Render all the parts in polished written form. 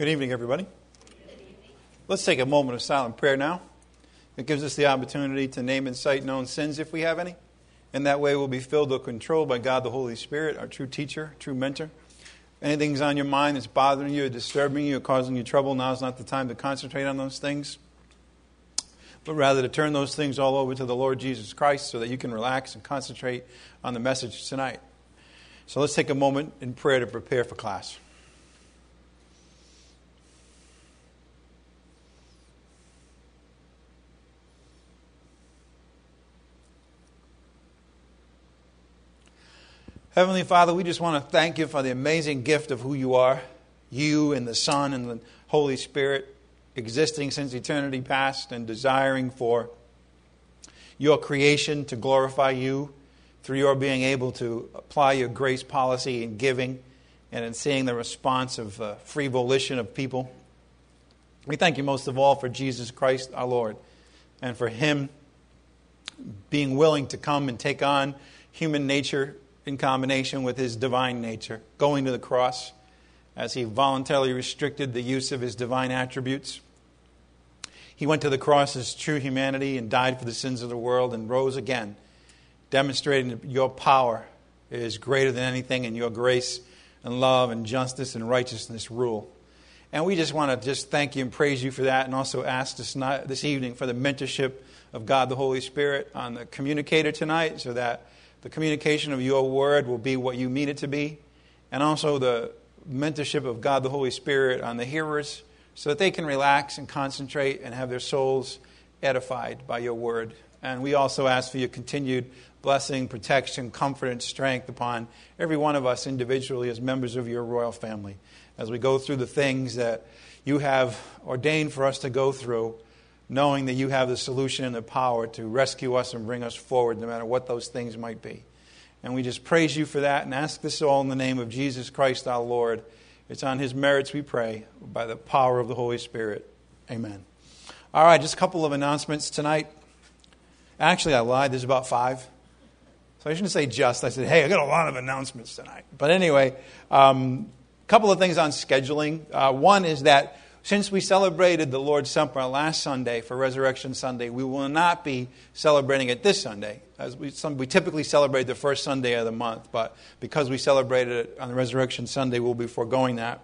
Good evening, everybody. Let's take a moment of silent prayer now. It gives us the opportunity to name and cite known sins if we have any. In that way, we'll be filled or controlled by God the Holy Spirit, our true teacher, true mentor. If anything's on your mind that's bothering you, or disturbing you, or causing you trouble, now's not the time to concentrate on those things, but rather to turn those things all over to the Lord Jesus Christ so that you can relax and concentrate on the message tonight. So let's take a moment in prayer to prepare for class. Heavenly Father, we just want to thank you for the amazing gift of who you are, you and the Son and the Holy Spirit, existing since eternity past and desiring for your creation to glorify you through your being able to apply your grace policy in giving and in seeing the response of free volition of people. We thank you most of all for Jesus Christ our Lord and for Him being willing to come and take on human nature in combination with His divine nature, going to the cross as He voluntarily restricted the use of His divine attributes. He went to the cross as true humanity and died for the sins of the world and rose again, demonstrating that your power is greater than anything, and your grace and love and justice and righteousness rule. And we just want to just thank you and praise you for that, and also ask this evening for the mentorship of God the Holy Spirit on the communicator tonight, so that the communication of your word will be what you mean it to be, and also the mentorship of God the Holy Spirit on the hearers so that they can relax and concentrate and have their souls edified by your word. And we also ask for your continued blessing, protection, comfort, and strength upon every one of us individually as members of your royal family as we go through the things that you have ordained for us to go through, knowing that you have the solution and the power to rescue us and bring us forward no matter what those things might be. And we just praise you for that and ask this all in the name of Jesus Christ our Lord. It's on His merits we pray, by the power of the Holy Spirit. Amen. All right, just a couple of announcements tonight. Actually, I lied. There's about 5. So I shouldn't say just. I said, hey, I got a lot of announcements tonight. But anyway, a couple of things on scheduling. One is that since we celebrated the Lord's Supper last Sunday for Resurrection Sunday, we will not be celebrating it this Sunday. As we typically celebrate the first Sunday of the month, but because we celebrated it on the Resurrection Sunday, we'll be foregoing that.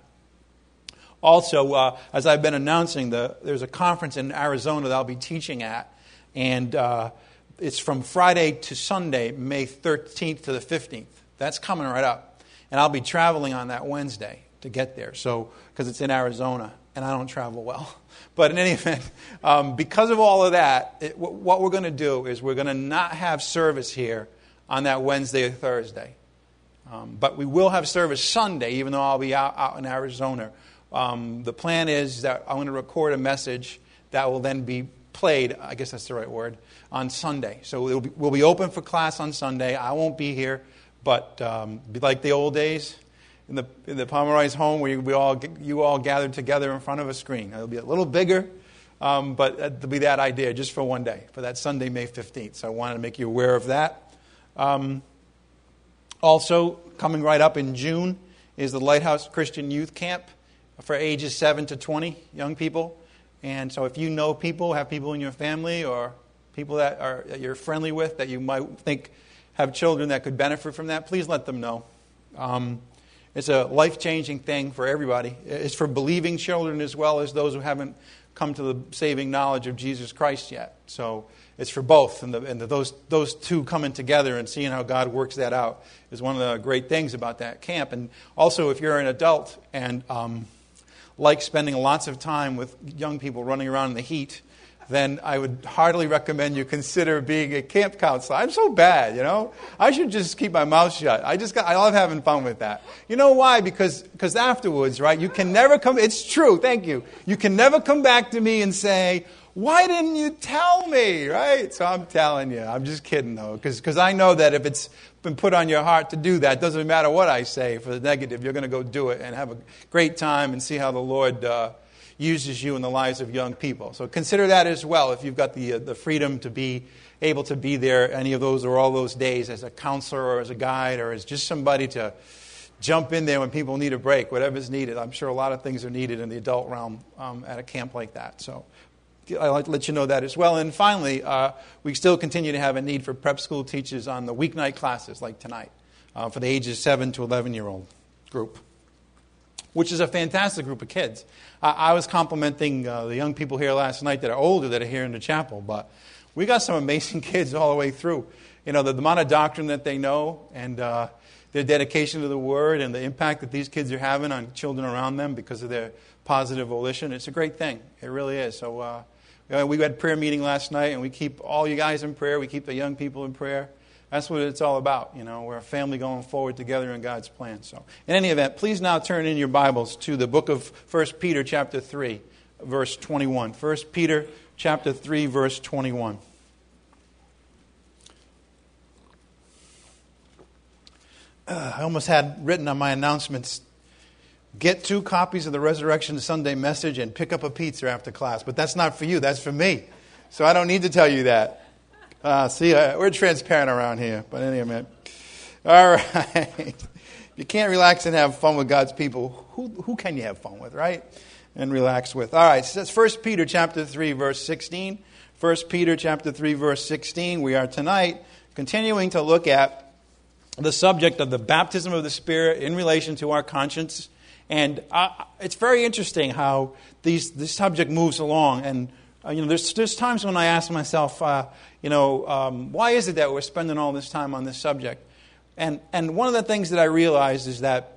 Also, as I've been announcing, there's a conference in Arizona that I'll be teaching at, and it's from Friday to Sunday, May 13th to the 15th. That's coming right up. And I'll be traveling on that Wednesday to get there, so because it's in Arizona. And I don't travel well. But in any event, because of all of that, what we're going to do is we're going to not have service here on that Wednesday or Thursday. But we will have service Sunday, even though I'll be out in Arizona. The plan is that I'm going to record a message that will then be played, I guess that's the right word, on Sunday. So we'll be open for class on Sunday. I won't be here, but be like the old days. In the Pomeroy's home, where you all gathered together in front of a screen. It'll be a little bigger, but it'll be that idea just for one day, for that Sunday, May 15th. So I wanted to make you aware of that. Also, coming right up in June is the Lighthouse Christian Youth Camp for ages 7 to 20, young people. And so if you know people, have people in your family or people that you're friendly with that you might think have children that could benefit from that, please let them know. It's a life-changing thing for everybody. It's for believing children as well as those who haven't come to the saving knowledge of Jesus Christ yet. So it's for both. And those two coming together and seeing how God works that out is one of the great things about that camp. And also, if you're an adult and like spending lots of time with young people running around in the heat, then I would heartily recommend you consider being a camp counselor. I'm so bad, you know. I should just keep my mouth shut. I love having fun with that. You know why? Because afterwards, right, you can never come, it's true, thank you. You can never come back to me and say, why didn't you tell me, right? So I'm telling you. I'm just kidding, though, because I know that if it's been put on your heart to do that, it doesn't matter what I say for the negative, you're going to go do it and have a great time and see how the Lord uses you in the lives of young people. So consider that as well if you've got the freedom to be able to be there any of those or all those days as a counselor or as a guide or as just somebody to jump in there when people need a break, whatever's needed. I'm sure a lot of things are needed in the adult realm at a camp like that. So I'd like to let you know that as well. And finally, we still continue to have a need for prep school teachers on the weeknight classes like tonight for the ages 7 to 11-year-old group, which is a fantastic group of kids. I was complimenting the young people here last night that are older that are here in the chapel, but we got some amazing kids all the way through. You know, the amount of doctrine that they know and their dedication to the Word and the impact that these kids are having on children around them because of their positive volition. It's a great thing. It really is. So we had prayer meeting last night, and we keep all you guys in prayer. We keep the young people in prayer. That's what it's all about. You know, we're a family going forward together in God's plan. So in any event, please now turn in your Bibles to the book of 1 Peter chapter 3, verse 21. 1 Peter chapter 3, verse 21. I almost had written on my announcements, get 2 copies of the Resurrection Sunday Message and pick up a pizza after class. But that's not for you. That's for me. So I don't need to tell you that. We're transparent around here. But anyway, all right. If you can't relax and have fun with God's people, who can you have fun with, right? And relax with. All right. So that's 1 Peter chapter 3, verse 16. 1 Peter chapter 3, verse 16. We are tonight continuing to look at the subject of the baptism of the Spirit in relation to our conscience. And it's very interesting how this subject moves along. And, there's times when I ask myself, why is it that we're spending all this time on this subject? And one of the things that I realized is that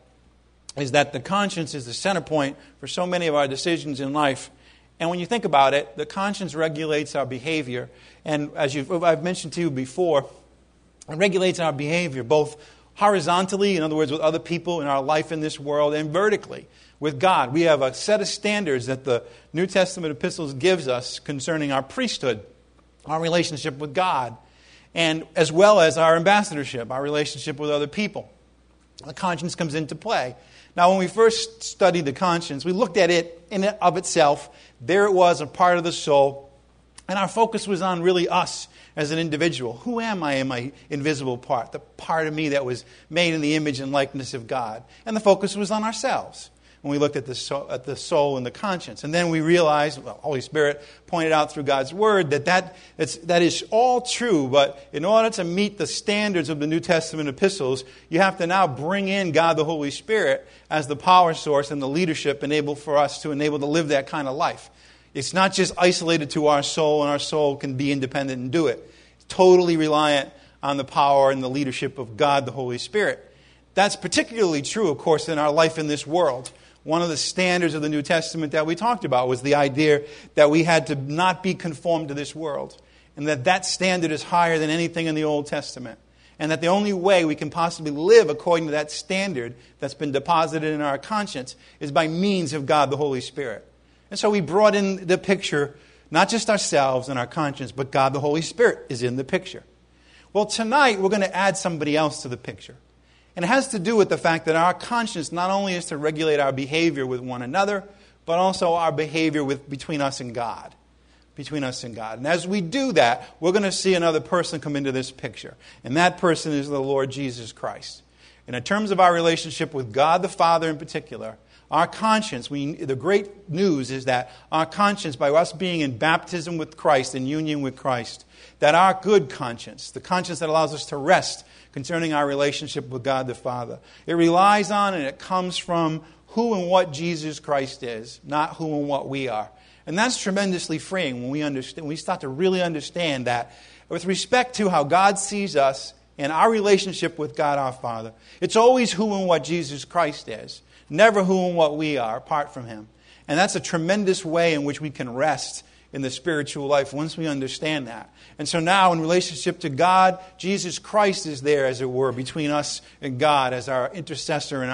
the conscience is the center point for so many of our decisions in life. And when you think about it, the conscience regulates our behavior. And as I've mentioned to you before, it regulates our behavior both horizontally, in other words, with other people in our life in this world, and vertically with God. We have a set of standards that the New Testament epistles gives us concerning our priesthood, our relationship with God, and as well as our ambassadorship, our relationship with other people. The conscience comes into play. Now, when we first studied the conscience, we looked at it in and of itself. There it was, a part of the soul, and our focus was on really us as an individual. Who am I in my invisible part, the part of me that was made in the image and likeness of God? And the focus was on ourselves when we looked at the soul and the conscience. And then we realized, well, the Holy Spirit pointed out through God's Word that is all true, but in order to meet the standards of the New Testament epistles, you have to now bring in God the Holy Spirit as the power source and the leadership enable to live that kind of life. It's not just isolated to our soul, and our soul can be independent and do it. It's totally reliant on the power and the leadership of God, the Holy Spirit. That's particularly true, of course, in our life in this world. One of the standards of the New Testament that we talked about was the idea that we had to not be conformed to this world, and that standard is higher than anything in the Old Testament, and that the only way we can possibly live according to that standard that's been deposited in our conscience is by means of God, the Holy Spirit. And so we brought in the picture, not just ourselves and our conscience, but God the Holy Spirit is in the picture. Well, tonight we're going to add somebody else to the picture. And it has to do with the fact that our conscience not only is to regulate our behavior with one another, but also our behavior between us and God. Between us and God. And as we do that, we're going to see another person come into this picture. And that person is the Lord Jesus Christ. And in terms of our relationship with God the Father in particular, our conscience, the great news is that our conscience, by us being in baptism with Christ, in union with Christ, that our good conscience, the conscience that allows us to rest concerning our relationship with God the Father, it relies on and it comes from who and what Jesus Christ is, not who and what we are. And that's tremendously freeing when we start to really understand that with respect to how God sees us and our relationship with God our Father, it's always who and what Jesus Christ is. Never who and what we are apart from Him. And that's a tremendous way in which we can rest in the spiritual life once we understand that. And so now in relationship to God, Jesus Christ is there, as it were, between us and God as our intercessor and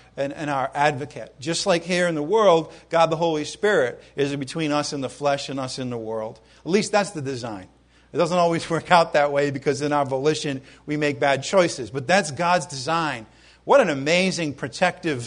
our advocate. Just like here in the world, God the Holy Spirit is between us and the flesh and us in the world. At least that's the design. It doesn't always work out that way because in our volition we make bad choices. But that's God's design. What an amazing protective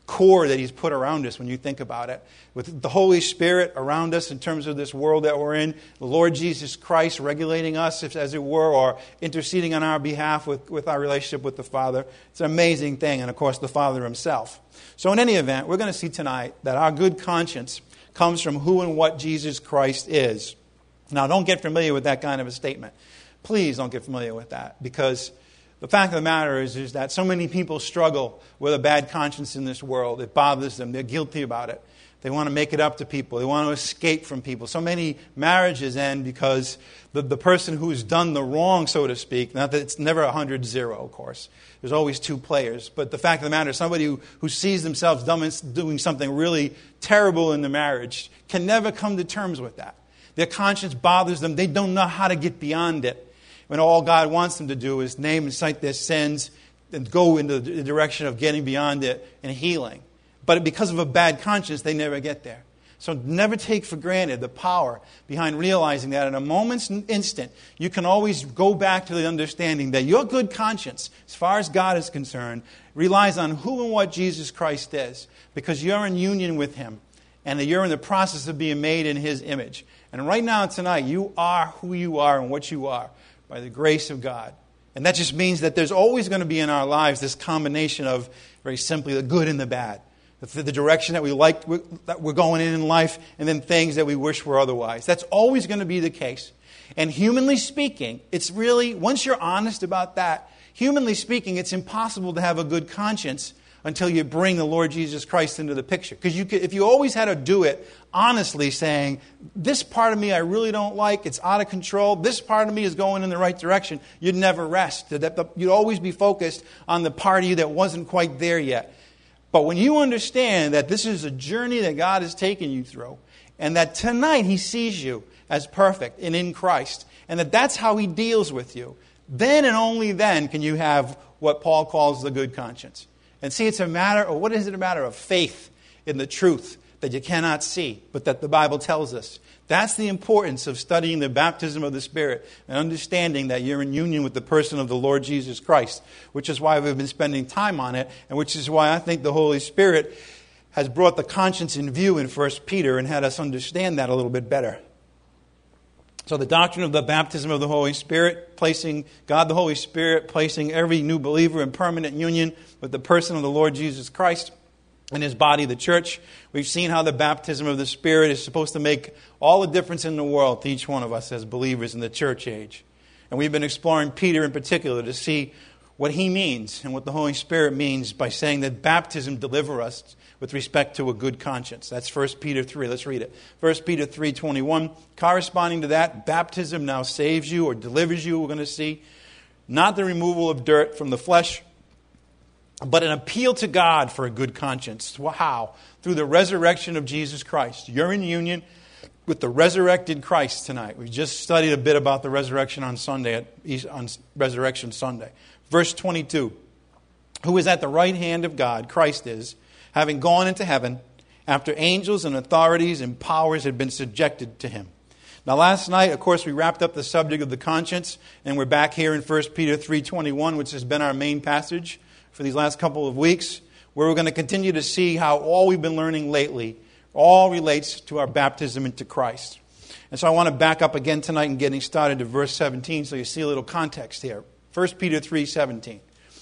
core that He's put around us when you think about it. With the Holy Spirit around us in terms of this world that we're in, the Lord Jesus Christ regulating us, as it were, or interceding on our behalf with our relationship with the Father. It's an amazing thing, and of course the Father Himself. So in any event, we're going to see tonight that our good conscience comes from who and what Jesus Christ is. Now, don't get familiar with that kind of a statement. Please don't get familiar with that, because the fact of the matter is that so many people struggle with a bad conscience in this world. It bothers them. They're guilty about it. They want to make it up to people. They want to escape from people. So many marriages end because the person who's done the wrong, so to speak, not that it's never 100-0, of course. There's always two players. But the fact of the matter is somebody who sees themselves doing something really terrible in the marriage can never come to terms with that. Their conscience bothers them. They don't know how to get beyond it. When all God wants them to do is name and cite their sins and go in the direction of getting beyond it and healing. But because of a bad conscience, they never get there. So never take for granted the power behind realizing that in a moment's instant, you can always go back to the understanding that your good conscience, as far as God is concerned, relies on who and what Jesus Christ is, because you're in union with Him and that you're in the process of being made in His image. And right now, tonight, you are who you are and what you are by the grace of God. And that just means that there's always going to be in our lives this combination of, very simply, the good and the bad. The direction that we like, that we're going in life, and then things that we wish were otherwise. That's always going to be the case. And humanly speaking, it's really, once you're honest about that, humanly speaking, it's impossible to have a good conscience until you bring the Lord Jesus Christ into the picture. Because if you always had to do it honestly, saying, this part of me I really don't like, it's out of control, this part of me is going in the right direction, you'd never rest. You'd always be focused on the part of you that wasn't quite there yet. But when you understand that this is a journey that God has taken you through, and that tonight He sees you as perfect and in Christ, and that's how He deals with you, then and only then can you have what Paul calls the good conscience. And see, it's a matter of, what is it a matter of? Faith in the truth that you cannot see, but that the Bible tells us. That's the importance of studying the baptism of the Spirit and understanding that you're in union with the person of the Lord Jesus Christ, which is why we've been spending time on it, and which is why I think the Holy Spirit has brought the conscience in view in 1 Peter and had us understand that a little bit better. So the doctrine of the baptism of the Holy Spirit, placing God the Holy Spirit, placing every new believer in permanent union with the person of the Lord Jesus Christ and His body, the church. We've seen how the baptism of the Spirit is supposed to make all the difference in the world to each one of us as believers in the church age. And we've been exploring Peter in particular to see what he means and what the Holy Spirit means by saying that baptism delivers us with respect to a good conscience. That's 1 Peter 3. Let's read it. 1 Peter 3:21. Corresponding to that, baptism now saves you or delivers you, we're going to see. Not the removal of dirt from the flesh, but an appeal to God for a good conscience. How? Through the resurrection of Jesus Christ. You're in union with the resurrected Christ tonight. We just studied a bit about the resurrection on Sunday, on Resurrection Sunday. Verse 22. Who is at the right hand of God, Christ is, having gone into heaven, after angels and authorities and powers had been subjected to Him. Now last night, of course, we wrapped up the subject of the conscience, and we're back here in 1 Peter 3:21, which has been our main passage for these last couple of weeks, where we're going to continue to see how all we've been learning lately all relates to our baptism into Christ. And so I want to back up again tonight and getting started to verse 17 so you see a little context here. 1 Peter 3:17.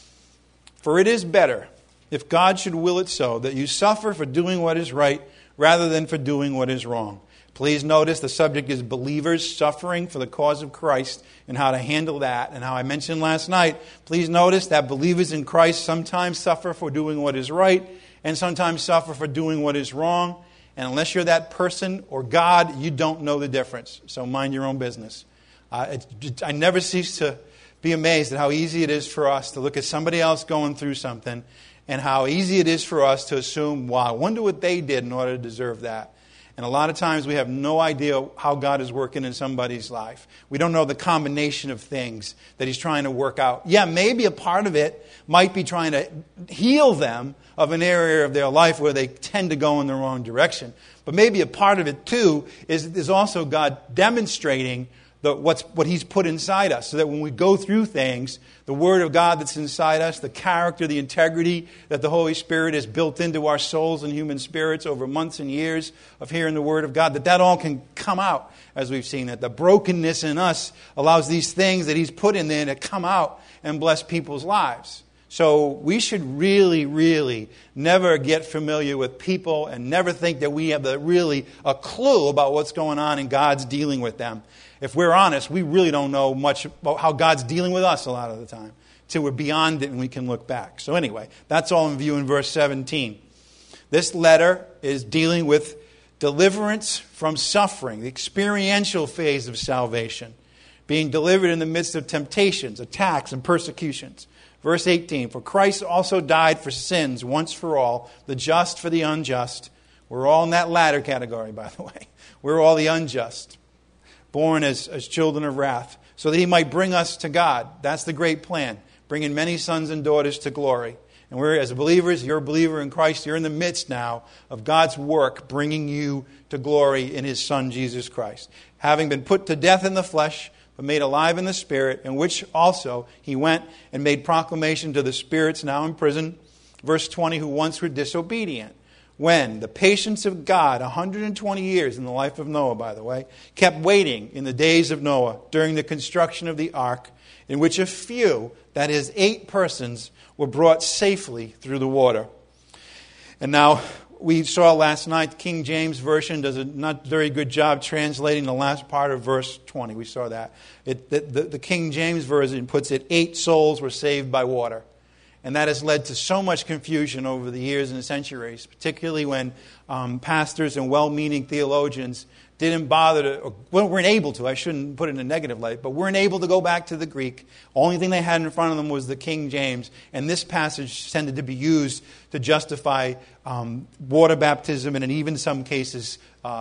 For it is better, if God should will it so, that you suffer for doing what is right rather than for doing what is wrong. Please notice the subject is believers suffering for the cause of Christ and how to handle that. And how I mentioned last night, please notice that believers in Christ sometimes suffer for doing what is right and sometimes suffer for doing what is wrong. And unless you're that person or God, you don't know the difference. So mind your own business. I never cease to be amazed at how easy it is for us to look at somebody else going through something and how easy it is for us to assume, wow, I wonder what they did in order to deserve that. And a lot of times we have no idea how God is working in somebody's life. We don't know the combination of things that He's trying to work out. Yeah, maybe a part of it might be trying to heal them of an area of their life where they tend to go in the wrong direction. But maybe a part of it, too, is also God demonstrating what He's put inside us, so that when we go through things, the Word of God that's inside us, the character, the integrity that the Holy Spirit has built into our souls and human spirits over months and years of hearing the Word of God, that all can come out, as we've seen, that the brokenness in us allows these things that He's put in there to come out and bless people's lives. So we should really, really never get familiar with people and never think that we have really a clue about what's going on and God's dealing with them. If we're honest, we really don't know much about how God's dealing with us a lot of the time, till we're beyond it and we can look back. So anyway, that's all in view in verse 17. This letter is dealing with deliverance from suffering, the experiential phase of salvation, being delivered in the midst of temptations, attacks, and persecutions. Verse 18, for Christ also died for sins once for all, the just for the unjust. We're all in that latter category, by the way. We're all the unjust, born as children of wrath, so that He might bring us to God. That's the great plan, bringing many sons and daughters to glory. And we're, as believers, you're a believer in Christ. You're in the midst now of God's work bringing you to glory in His Son, Jesus Christ. Having been put to death in the flesh, but made alive in the Spirit, in which also He went and made proclamation to the spirits now in prison. Verse 20, who once were disobedient, when the patience of God, 120 years in the life of Noah, by the way, kept waiting in the days of Noah during the construction of the ark, in which a few, that is 8 persons, were brought safely through the water. And now, we saw last night, the King James Version does a not very good job translating the last part of verse 20. We saw that. The King James Version puts it, 8 souls were saved by water. And that has led to so much confusion over the years and centuries, particularly when pastors and well-meaning theologians didn't bother to, or weren't able to, I shouldn't put it in a negative light, but weren't able to go back to the Greek. Only thing they had in front of them was the King James, and this passage tended to be used to justify water baptism and in even some cases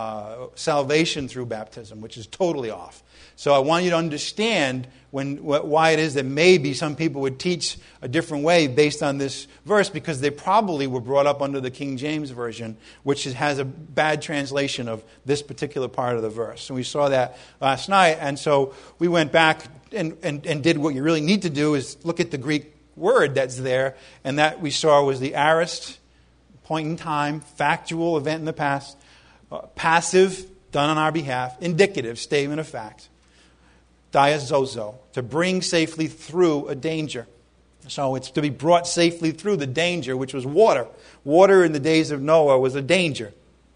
salvation through baptism, which is totally off. So I want you to understand why it is that maybe some people would teach a different way based on this verse, because they probably were brought up under the King James Version, which has a bad translation of this particular part of the verse. And we saw that last night. And so we went back and did what you really need to do, is look at the Greek word that's there. And that we saw was the aorist, point in time, factual, event in the past, passive, done on our behalf, indicative, statement of fact. Diazozo, to bring safely through a danger. So it's to be brought safely through the danger, which was water. Water in the days of Noah was a danger.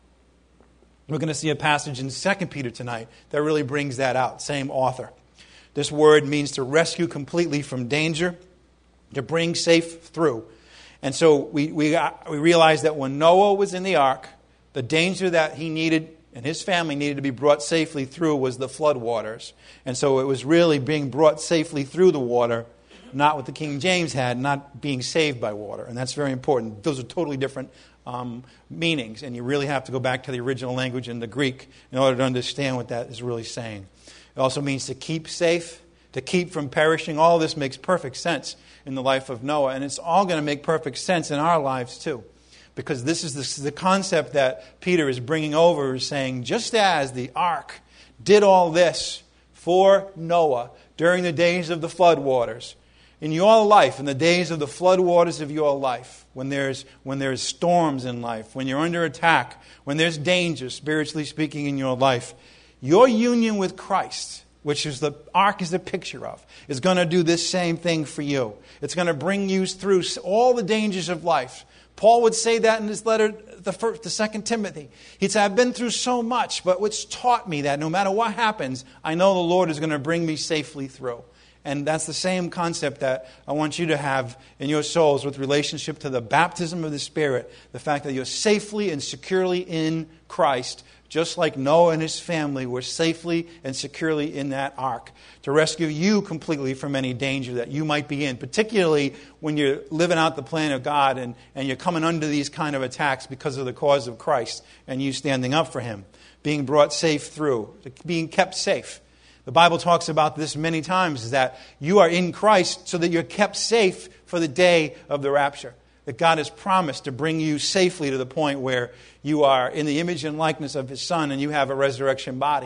We're going to see a passage in 2 Peter tonight that really brings that out. Same author. This word means to rescue completely from danger, to bring safe through. And so we realized that when Noah was in the ark, the danger that he needed and his family needed to be brought safely through was the flood waters. And so it was really being brought safely through the water, not what the King James had, not being saved by water. And that's very important. Those are totally different meanings. And you really have to go back to the original language in the Greek in order to understand what that is really saying. It also means to keep safe, to keep from perishing. All this makes perfect sense in the life of Noah. And it's all going to make perfect sense in our lives too. Because this is the concept that Peter is bringing over, is saying, just as the ark did all this for Noah during the days of the flood waters, in your life, in the days of the flood waters of your life, when there's storms in life, when you're under attack, when there's danger, spiritually speaking, in your life, your union with Christ, which is the ark is the picture of, is going to do this same thing for you. It's going to bring you through all the dangers of life. Paul would say that in his letter, the 2 Timothy. He'd say, I've been through so much, but what's taught me that no matter what happens, I know the Lord is going to bring me safely through. And that's the same concept that I want you to have in your souls with relationship to the baptism of the Spirit. The fact that you're safely and securely in Christ, just like Noah and his family were safely and securely in that ark, to rescue you completely from any danger that you might be in, particularly when you're living out the plan of God and you're coming under these kind of attacks because of the cause of Christ and you standing up for Him, being brought safe through, being kept safe. The Bible talks about this many times, is that you are in Christ so that you're kept safe for the day of the rapture. That God has promised to bring you safely to the point where you are in the image and likeness of His Son and you have a resurrection body.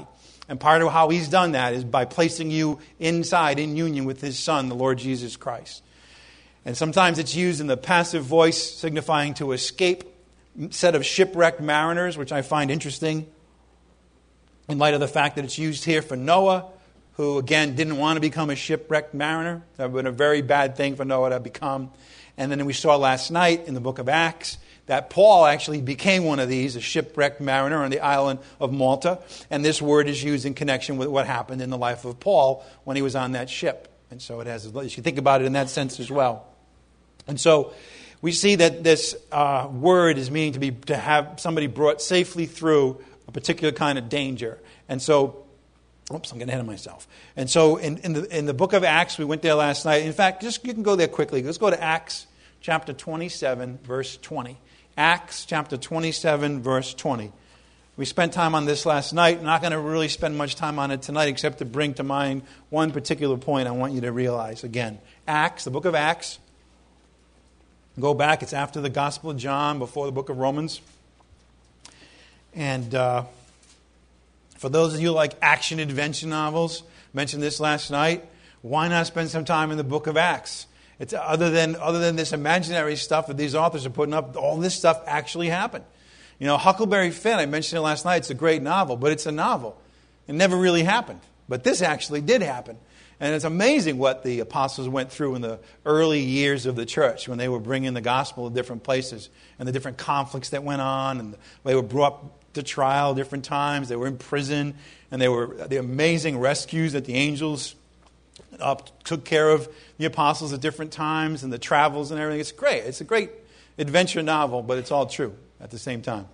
And part of how he's done that is by placing you inside, in union with his Son, the Lord Jesus Christ. And sometimes it's used in the passive voice, signifying to escape, set of shipwrecked mariners, which I find interesting in light of the fact that it's used here for Noah, who, again, didn't want to become a shipwrecked mariner. That would have been a very bad thing for Noah to become. And then we saw last night in the book of Acts that Paul actually became one of these, a shipwrecked mariner on the island of Malta. And this word is used in connection with what happened in the life of Paul when he was on that ship. And so it has, you should think about it in that sense as well. And so we see that this word is meaning to have somebody brought safely through a particular kind of danger. And so, oops, I'm getting ahead of myself. And so in the book of Acts, we went there last night. In fact, you can go there quickly. Let's go to Acts chapter 27, verse 20. Acts chapter 27, verse 20. We spent time on this last night. I'm not going to really spend much time on it tonight except to bring to mind one particular point I want you to realize. Again, Acts, the book of Acts. Go back. It's after the Gospel of John, before the book of Romans. And for those of you who like action-adventure novels, mentioned this last night, why not spend some time in the book of Acts? It's other than this imaginary stuff that these authors are putting up, all this stuff actually happened. You know, Huckleberry Finn, I mentioned it last night, it's a great novel, but it's a novel. It never really happened. But this actually did happen. And it's amazing what the apostles went through in the early years of the church when they were bringing the gospel to different places and the different conflicts that went on, and they were brought to trial different times. They were in prison, and they were the amazing rescues that the angels took care of the apostles at different times, and the travels and everything. It's great. It's a great adventure novel, but it's all true at the same time.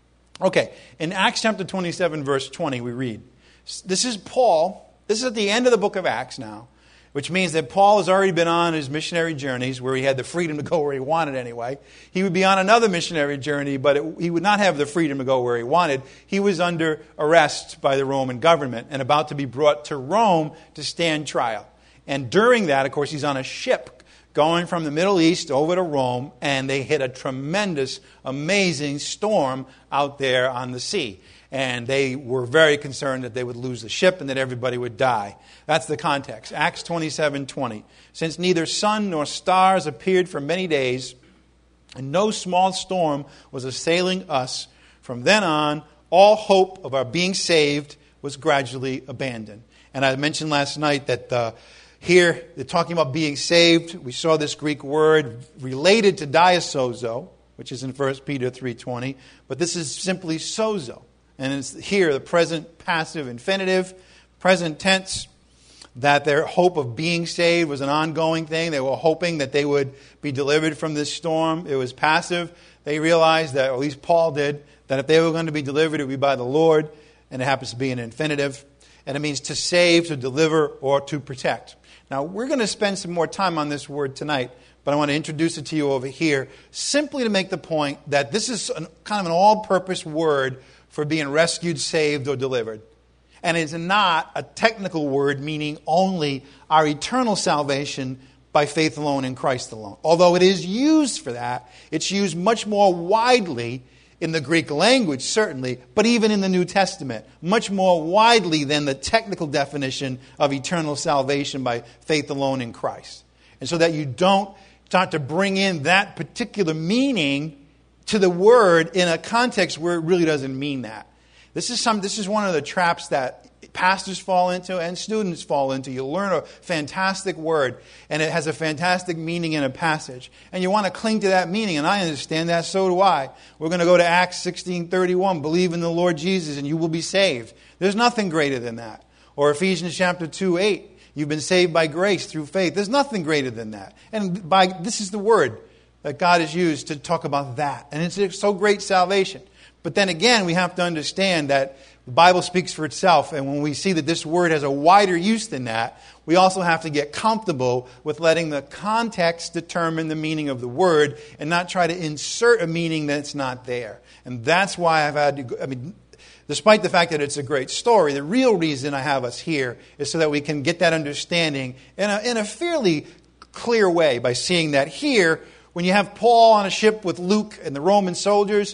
Okay, in Acts chapter 27, verse 20, we read, this is Paul. This is at the end of the book of Acts now, which means that Paul has already been on his missionary journeys where he had the freedom to go where he wanted anyway. He would be on another missionary journey, but he would not have the freedom to go where he wanted. He was under arrest by the Roman government and about to be brought to Rome to stand trial. And during that, of course, he's on a ship going from the Middle East over to Rome, and they hit a tremendous, amazing storm out there on the sea. And they were very concerned that they would lose the ship and that everybody would die. That's the context. Acts 27:20. Since neither sun nor stars appeared for many days, and no small storm was assailing us, from then on, all hope of our being saved was gradually abandoned. And I mentioned last night that here, they're talking about being saved. We saw this Greek word related to diasozo, which is in 1 Peter 3:20. But this is simply sozo. And it's here, the present passive infinitive, present tense, that their hope of being saved was an ongoing thing. They were hoping that they would be delivered from this storm. It was passive. They realized that, or at least Paul did, that if they were going to be delivered, it would be by the Lord. And it happens to be an infinitive. And it means to save, to deliver, or to protect. Now, we're going to spend some more time on this word tonight, but I want to introduce it to you over here simply to make the point that this is kind of an all-purpose word for being rescued, saved, or delivered. And it's not a technical word meaning only our eternal salvation by faith alone in Christ alone. Although it is used for that, it's used much more widely in the Greek language, certainly, but even in the New Testament, much more widely than the technical definition of eternal salvation by faith alone in Christ. And so that you don't start to bring in that particular meaning to the word in a context where it really doesn't mean that. This is one of the traps that pastors fall into and students fall into. You learn a fantastic word, and it has a fantastic meaning in a passage. And you want to cling to that meaning, and I understand that, so do I. We're going to go to Acts 16:31, believe in the Lord Jesus and you will be saved. There's nothing greater than that. Or Ephesians chapter 2:8, you've been saved by grace through faith. There's nothing greater than that. And this is the word that God has used to talk about that. And it's so great salvation. But then again, we have to understand that the Bible speaks for itself. And when we see that this word has a wider use than that, we also have to get comfortable with letting the context determine the meaning of the word and not try to insert a meaning that's not there. And that's why I've had to despite the fact that it's a great story, the real reason I have us here is so that we can get that understanding in a fairly clear way by seeing that here, when you have Paul on a ship with Luke and the Roman soldiers,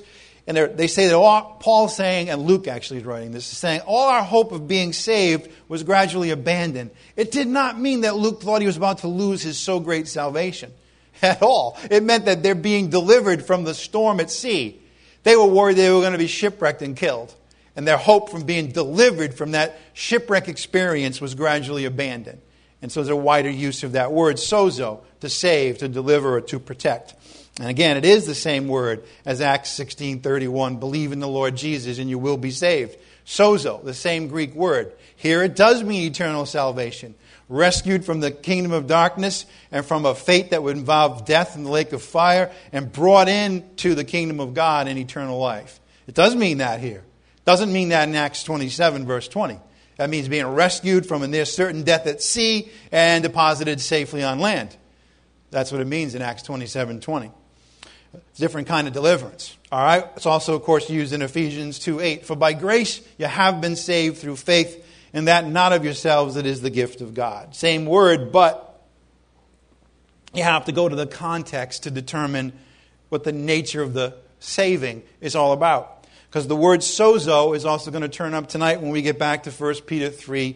And they say that Paul's saying, and Luke actually is writing this, is saying, all our hope of being saved was gradually abandoned. It did not mean that Luke thought he was about to lose his so great salvation at all. It meant that they're being delivered from the storm at sea. They were worried they were going to be shipwrecked and killed. And their hope from being delivered from that shipwreck experience was gradually abandoned. And so there's a wider use of that word, sozo, to save, to deliver, or to protect. And again, it is the same word as Acts 16:31, believe in the Lord Jesus and you will be saved. Sozo, the same Greek word. Here it does mean eternal salvation. Rescued from the kingdom of darkness and from a fate that would involve death in the lake of fire and brought into the kingdom of God and eternal life. It does mean that here. It doesn't mean that in Acts 27, verse 20. That means being rescued from a near certain death at sea and deposited safely on land. That's what it means in Acts 27:20. It's a different kind of deliverance. All right? It's also, of course, used in Ephesians 2:8. For by grace you have been saved through faith, and that not of yourselves, it is the gift of God. Same word, but you have to go to the context to determine what the nature of the saving is all about. Because the word sozo is also going to turn up tonight when we get back to 1 Peter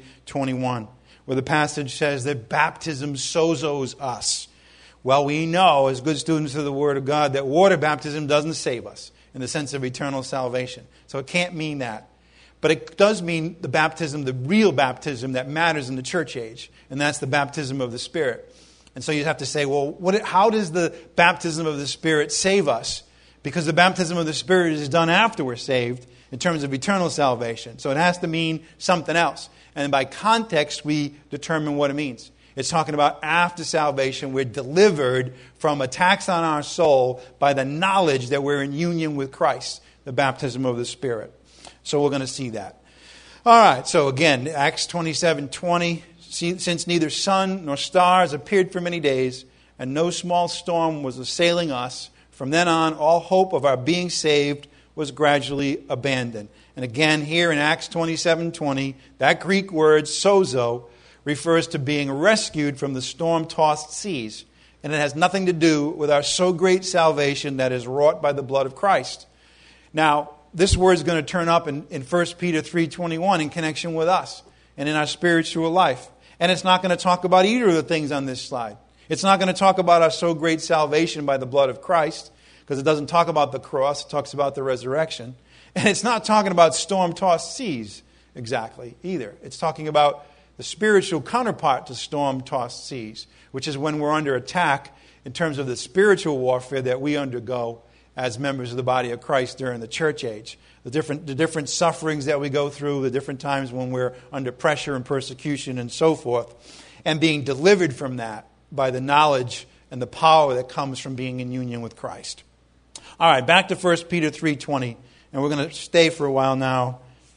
3:21, where the passage says that baptism sozos us. Well, we know, as good students of the Word of God, that water baptism doesn't save us in the sense of eternal salvation. So it can't mean that. But it does mean the baptism, the real baptism that matters in the church age, and that's the baptism of the Spirit. And so you have to say, well, how does the baptism of the Spirit save us? Because the baptism of the Spirit is done after we're saved in terms of eternal salvation. So it has to mean something else. And by context, we determine what it means. It's talking about after salvation, we're delivered from attacks on our soul by the knowledge that we're in union with Christ, the baptism of the Spirit. So we're going to see that. All right, so again, Acts 27:20, since neither sun nor stars appeared for many days, and no small storm was assailing us, from then on, all hope of our being saved was gradually abandoned. And again, here in Acts 27:20, that Greek word, sozo, refers to being rescued from the storm-tossed seas. And it has nothing to do with our so great salvation that is wrought by the blood of Christ. Now, this word is going to turn up in 1 Peter 3:21 in connection with us and in our spiritual life. And it's not going to talk about either of the things on this slide. It's not going to talk about our so great salvation by the blood of Christ, because it doesn't talk about the cross. It talks about the resurrection. And it's not talking about storm-tossed seas exactly either. It's talking about the spiritual counterpart to storm-tossed seas, which is when we're under attack in terms of the spiritual warfare that we undergo as members of the body of Christ during the church age. The different sufferings that we go through, the different times when we're under pressure and persecution and so forth, and being delivered from that by the knowledge and the power that comes from being in union with Christ. All right, back to 1 Peter 3:20, and we're going to stay for a while now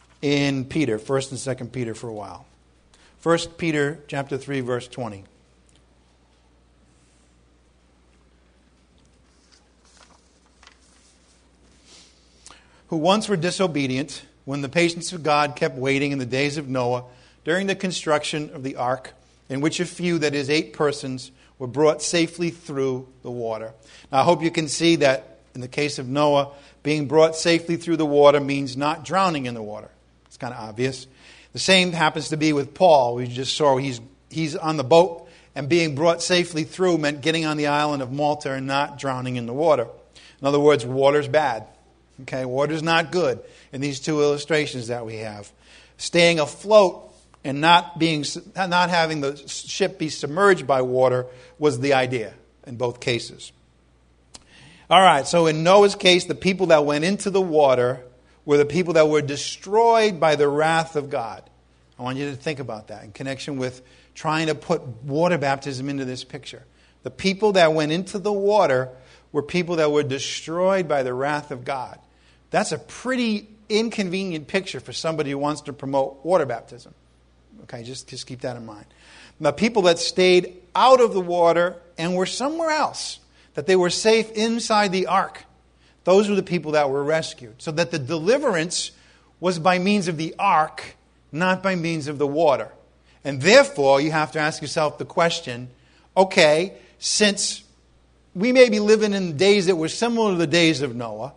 in Peter, 1 and 2 Peter for a while. 1 Peter chapter 3, verse 20. Who once were disobedient, when the patience of God kept waiting in the days of Noah, during the construction of the ark, in which a few, that is 8 persons, were brought safely through the water. Now, I hope you can see that in the case of Noah, being brought safely through the water means not drowning in the water. It's kind of obvious. The same happens to be with Paul. We just saw he's on the boat, and being brought safely through meant getting on the island of Malta and not drowning in the water. In other words, water's bad. Okay, water's not good in these two illustrations that we have. Staying afloat and not having the ship be submerged by water was the idea in both cases. All right, so in Noah's case, the people that went into the water were the people that were destroyed by the wrath of God. I want you to think about that in connection with trying to put water baptism into this picture. The people that went into the water were people that were destroyed by the wrath of God. That's a pretty inconvenient picture for somebody who wants to promote water baptism. Okay, just keep that in mind. The people that stayed out of the water and were somewhere else, that they were safe inside the ark, those were the people that were rescued. So that the deliverance was by means of the ark, not by means of the water. And therefore, you have to ask yourself the question, okay, since we may be living in days that were similar to the days of Noah,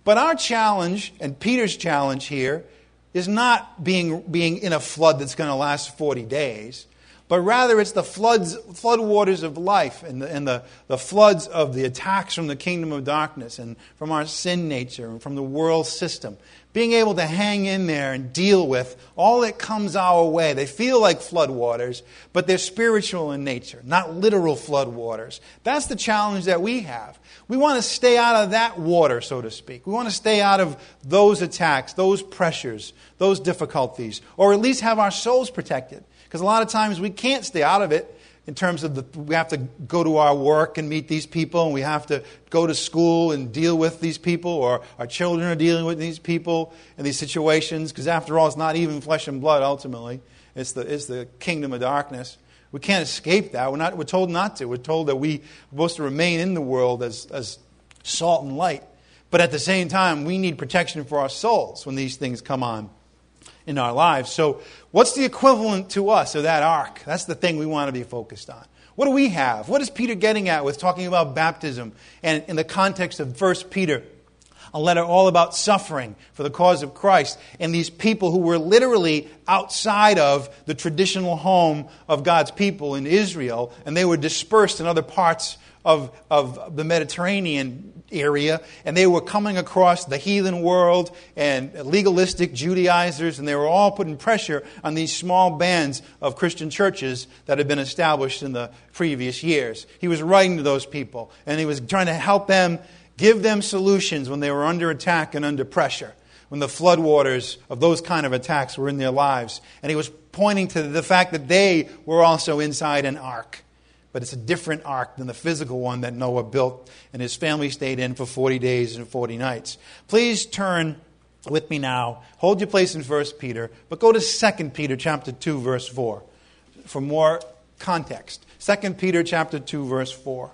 But our challenge, and Peter's challenge here, is not being in a flood that's going to last 40 days, but rather it's the flood waters of life and the floods of the attacks from the kingdom of darkness and from our sin nature and from the world system. Being able to hang in there and deal with all that comes our way. They feel like flood waters, but they're spiritual in nature, not literal flood waters. That's the challenge that we have. We want to stay out of that water, so to speak. We want to stay out of those attacks, those pressures, those difficulties, or at least have our souls protected. Because a lot of times we can't stay out of it in terms of we have to go to our work and meet these people, and we have to go to school and deal with these people, or our children are dealing with these people in these situations. Because after all, it's not even flesh and blood ultimately. It's the kingdom of darkness. We can't escape that. We're told not to. We're told that we're supposed to remain in the world as salt and light. But at the same time, we need protection for our souls when these things come on in our lives. So what's the equivalent to us of that ark? That's the thing we want to be focused on. What do we have? What is Peter getting at with talking about baptism and in the context of 1 Peter? A letter all about suffering for the cause of Christ and these people who were literally outside of the traditional home of God's people in Israel, and they were dispersed in other parts of the Mediterranean area, and they were coming across the heathen world and legalistic Judaizers, and they were all putting pressure on these small bands of Christian churches that had been established in the previous years. He was writing to those people, and he was trying to help them, give them solutions when they were under attack and under pressure, when the floodwaters of those kind of attacks were in their lives. And he was pointing to the fact that they were also inside an ark. But it's a different ark than the physical one that Noah built and his family stayed in for 40 days and 40 nights. Please turn with me now. Hold your place in 1 Peter, but go to 2 Peter chapter 2, verse 4 for more context. 2 Peter chapter 2, verse 4.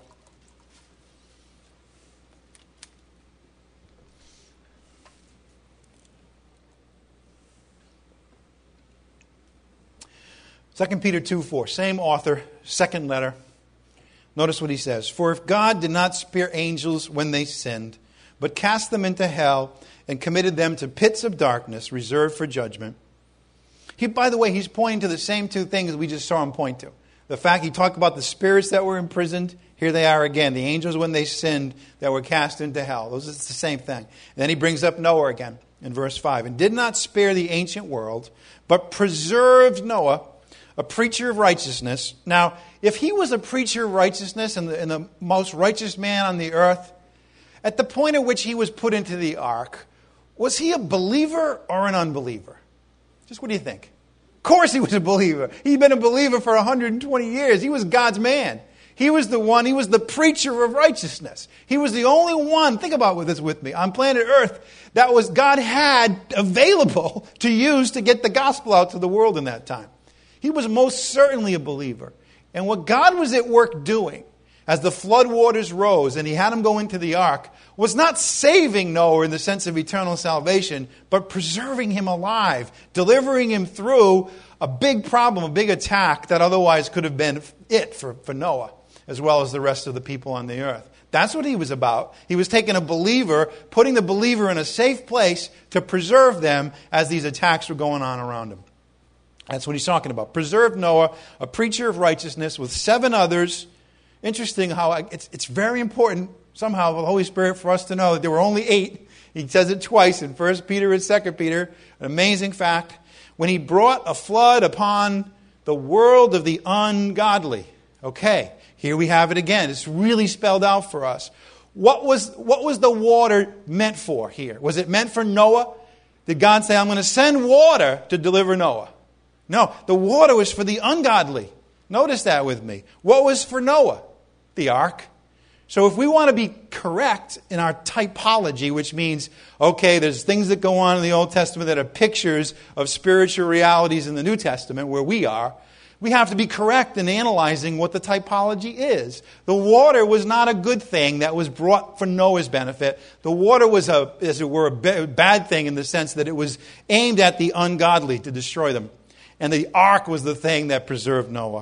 Second Peter 2:4, same author, second letter. Notice what he says. For if God did not spare angels when they sinned, but cast them into hell and committed them to pits of darkness reserved for judgment. By the way, he's pointing to the same two things we just saw him point to. The fact he talked about the spirits that were imprisoned. Here they are again. The angels when they sinned that were cast into hell. Those are the same thing. And then he brings up Noah again in verse 5. And did not spare the ancient world, but preserved Noah, a preacher of righteousness. Now, if he was a preacher of righteousness and the most righteous man on the earth, at the point at which he was put into the ark, was he a believer or an unbeliever? Just what do you think? Of course he was a believer. He'd been a believer for 120 years. He was God's man. He was the one, he was the preacher of righteousness. He was the only one, think about this with me, on planet Earth that was God had available to use to get the gospel out to the world in that time. He was most certainly a believer. And what God was at work doing as the floodwaters rose and he had him go into the ark was not saving Noah in the sense of eternal salvation, but preserving him alive, delivering him through a big problem, a big attack that otherwise could have been it for Noah, as well as the rest of the people on the earth. That's what he was about. He was taking a believer, putting the believer in a safe place to preserve them as these attacks were going on around him. That's what he's talking about. Preserved Noah, a preacher of righteousness, with 7 others. Interesting how it's very important somehow for the Holy Spirit for us to know that there were only 8. He says it twice in 1 Peter and 2 Peter. An amazing fact. When he brought a flood upon the world of the ungodly. Okay, here we have it again. It's really spelled out for us. What was the water meant for here? Was it meant for Noah? Did God say, I'm going to send water to deliver Noah? No, the water was for the ungodly. Notice that with me. What was for Noah? The ark. So if we want to be correct in our typology, which means, okay, there's things that go on in the Old Testament that are pictures of spiritual realities in the New Testament, where we are, we have to be correct in analyzing what the typology is. The water was not a good thing that was brought for Noah's benefit. The water was, as it were, a bad thing in the sense that it was aimed at the ungodly to destroy them. And the ark was the thing that preserved Noah.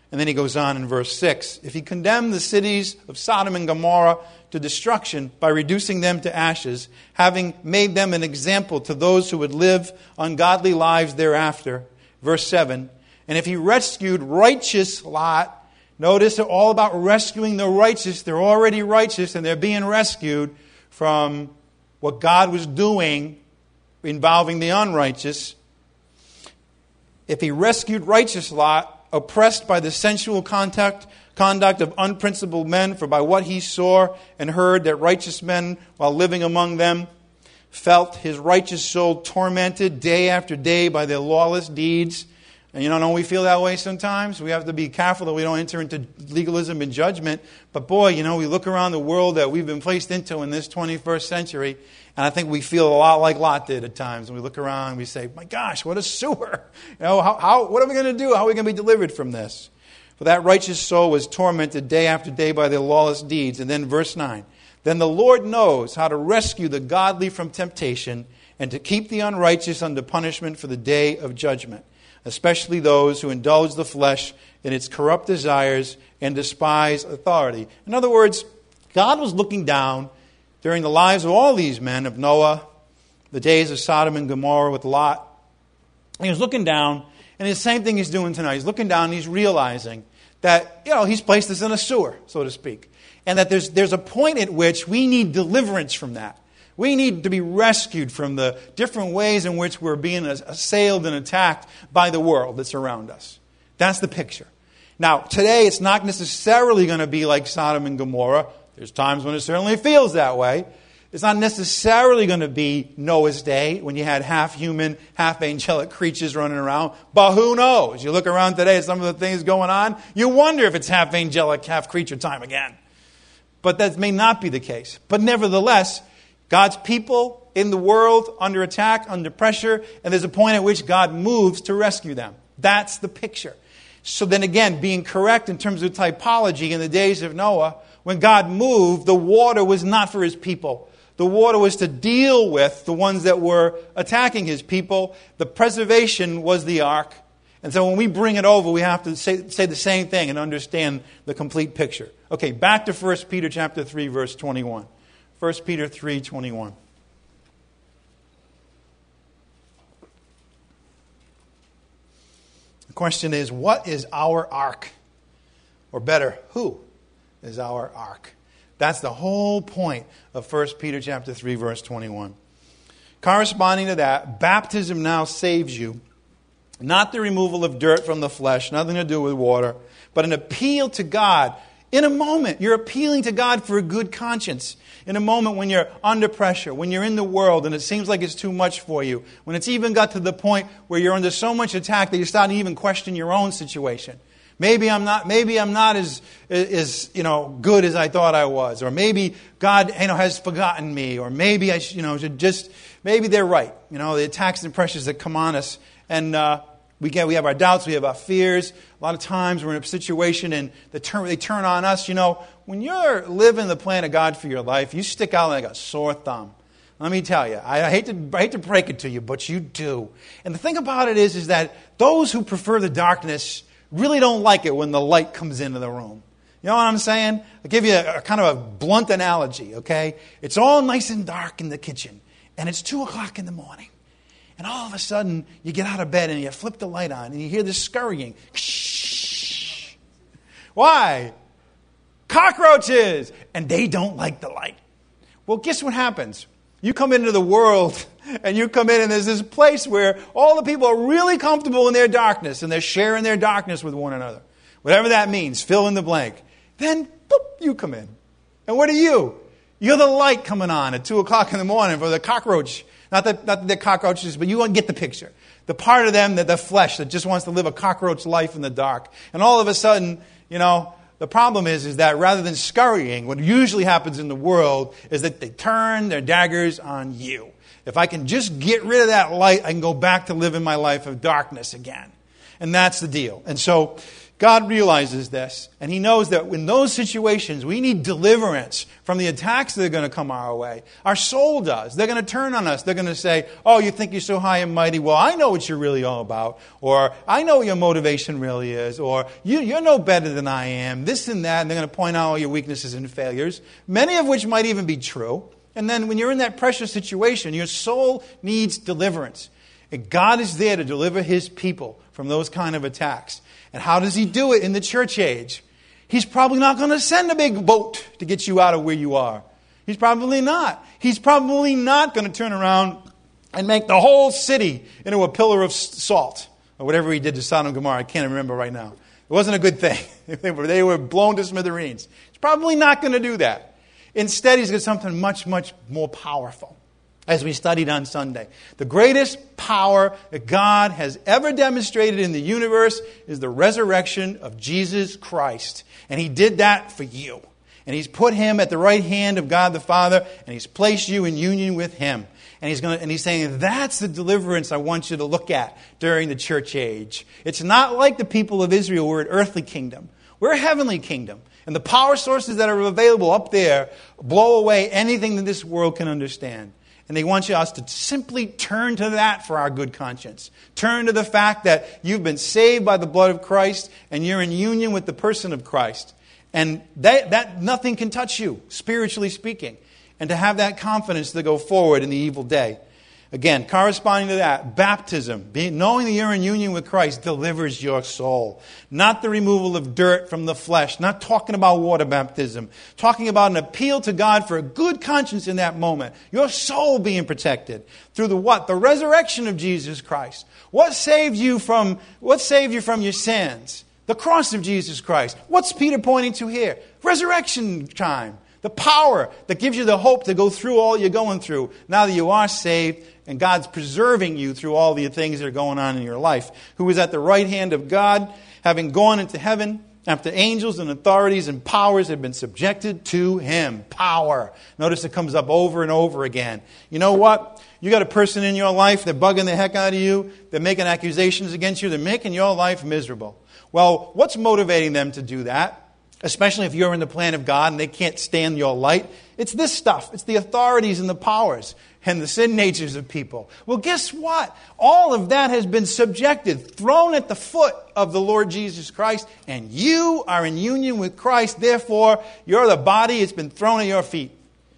And then he goes on in verse 6. If he condemned the cities of Sodom and Gomorrah to destruction by reducing them to ashes, having made them an example to those who would live ungodly lives thereafter. Verse 7. And if he rescued righteous Lot, notice they're all about rescuing the righteous. They're already righteous and they're being rescued from what God was doing involving the unrighteous. If he rescued righteous Lot, oppressed by the sensual conduct of unprincipled men, for by what he saw and heard that righteous men, while living among them, felt his righteous soul tormented day after day by their lawless deeds. And don't we feel that way sometimes? We have to be careful that we don't enter into legalism and judgment. But boy, we look around the world that we've been placed into in this 21st century, and I think we feel a lot like Lot did at times. And we look around and we say, my gosh, what a sewer. What are we going to do? How are we going to be delivered from this? For that righteous soul was tormented day after day by their lawless deeds. And then verse 9. Then the Lord knows how to rescue the godly from temptation and to keep the unrighteous under punishment for the day of judgment, especially those who indulge the flesh in its corrupt desires and despise authority. In other words, God was looking down during the lives of all these men, of Noah, the days of Sodom and Gomorrah with Lot. He was looking down, and the same thing he's doing tonight. He's looking down and he's realizing that, he's placed us in a sewer, so to speak. And that there's a point at which we need deliverance from that. We need to be rescued from the different ways in which we're being assailed and attacked by the world that's around us. That's the picture. Now, today it's not necessarily going to be like Sodom and Gomorrah. There's times when it certainly feels that way. It's not necessarily going to be Noah's day when you had half human, half angelic creatures running around. But who knows? You look around today at some of the things going on, you wonder if it's half angelic, half creature time again. But that may not be the case. But nevertheless, God's people in the world under attack, under pressure, and there's a point at which God moves to rescue them. That's the picture. So then again, being correct in terms of typology, in the days of Noah, when God moved, the water was not for his people. The water was to deal with the ones that were attacking his people. The preservation was the ark. And so when we bring it over, we have to say the same thing and understand the complete picture. Okay, back to 1 Peter chapter 3, verse 21. 1 Peter 3:21. The question is, what is our ark? Or better, who is our ark? That's the whole point of 1 Peter chapter 3, verse 21. Corresponding to that, baptism now saves you. Not the removal of dirt from the flesh, nothing to do with water, but an appeal to God. In a moment, you're appealing to God for a good conscience. In a moment when you're under pressure, when you're in the world and it seems like it's too much for you, when it's even got to the point where you're under so much attack that you're starting to even question your own situation. Maybe I'm not as good as I thought I was, or maybe God has forgotten me, or maybe I should just maybe they're right. The attacks and pressures that come on us, and we have our doubts, we have our fears. A lot of times we're in a situation and they turn on us. When you're living the plan of God for your life, you stick out like a sore thumb. Let me tell you, I hate to break it to you, but you do. And the thing about it is that those who prefer the darkness really don't like it when the light comes into the room. You know what I'm saying? I'll give you a kind of a blunt analogy, okay? It's all nice and dark in the kitchen, and it's 2 o'clock in the morning. And all of a sudden, you get out of bed and you flip the light on and you hear this scurrying. Shh. Why? Cockroaches! And they don't like the light. Well, guess what happens? You come into the world and you come in and there's this place where all the people are really comfortable in their darkness and they're sharing their darkness with one another. Whatever that means, fill in the blank. Then, boop, you come in. And what are you? You're the light coming on at 2 o'clock in the morning for the cockroach. Not that they're cockroaches, but you want to get the picture. The part of them, the flesh, that just wants to live a cockroach life in the dark. And all of a sudden, the problem is that rather than scurrying, what usually happens in the world is that they turn their daggers on you. If I can just get rid of that light, I can go back to living my life of darkness again. And that's the deal. And so, God realizes this, and He knows that in those situations, we need deliverance from the attacks that are going to come our way. Our soul does. They're going to turn on us. They're going to say, oh, you think you're so high and mighty? Well, I know what you're really all about. Or, I know what your motivation really is. Or, you're no better than I am. This and that. And they're going to point out all your weaknesses and failures, many of which might even be true. And then when you're in that pressure situation, your soul needs deliverance. And God is there to deliver His people from those kind of attacks. And how does He do it in the church age? He's probably not going to send a big boat to get you out of where you are. He's probably not. He's probably not going to turn around and make the whole city into a pillar of salt. Or whatever He did to Sodom and Gomorrah. I can't remember right now. It wasn't a good thing. They were blown to smithereens. He's probably not going to do that. Instead, He's got something much, much more powerful. As we studied on Sunday, the greatest power that God has ever demonstrated in the universe is the resurrection of Jesus Christ. And He did that for you. And He's put Him at the right hand of God the Father, and He's placed you in union with Him. And He's saying, that's the deliverance I want you to look at during the church age. It's not like the people of Israel were an earthly kingdom. We're a heavenly kingdom. And the power sources that are available up there blow away anything that this world can understand. And they want us to simply turn to that for our good conscience. Turn to the fact that you've been saved by the blood of Christ and you're in union with the person of Christ. And that nothing can touch you, spiritually speaking. And to have that confidence to go forward in the evil day. Again, corresponding to that, baptism, knowing that you're in union with Christ, delivers your soul. Not the removal of dirt from the flesh. Not talking about water baptism. Talking about an appeal to God for a good conscience in that moment. Your soul being protected. Through the what? The resurrection of Jesus Christ. What saved you from your sins? The cross of Jesus Christ. What's Peter pointing to here? Resurrection time. The power that gives you the hope to go through all you're going through now that you are saved and God's preserving you through all the things that are going on in your life. Who is at the right hand of God, having gone into heaven after angels and authorities and powers have been subjected to Him. Power. Notice it comes up over and over again. You know what? You got a person in your life, they're bugging the heck out of you. They're making accusations against you. They're making your life miserable. Well, what's motivating them to do that? Especially if you're in the plan of God and they can't stand your light. It's this stuff. It's the authorities and the powers and the sin natures of people. Well, guess what? All of that has been subjected, thrown at the foot of the Lord Jesus Christ, and you are in union with Christ. Therefore, you're the body. It's been thrown at your feet.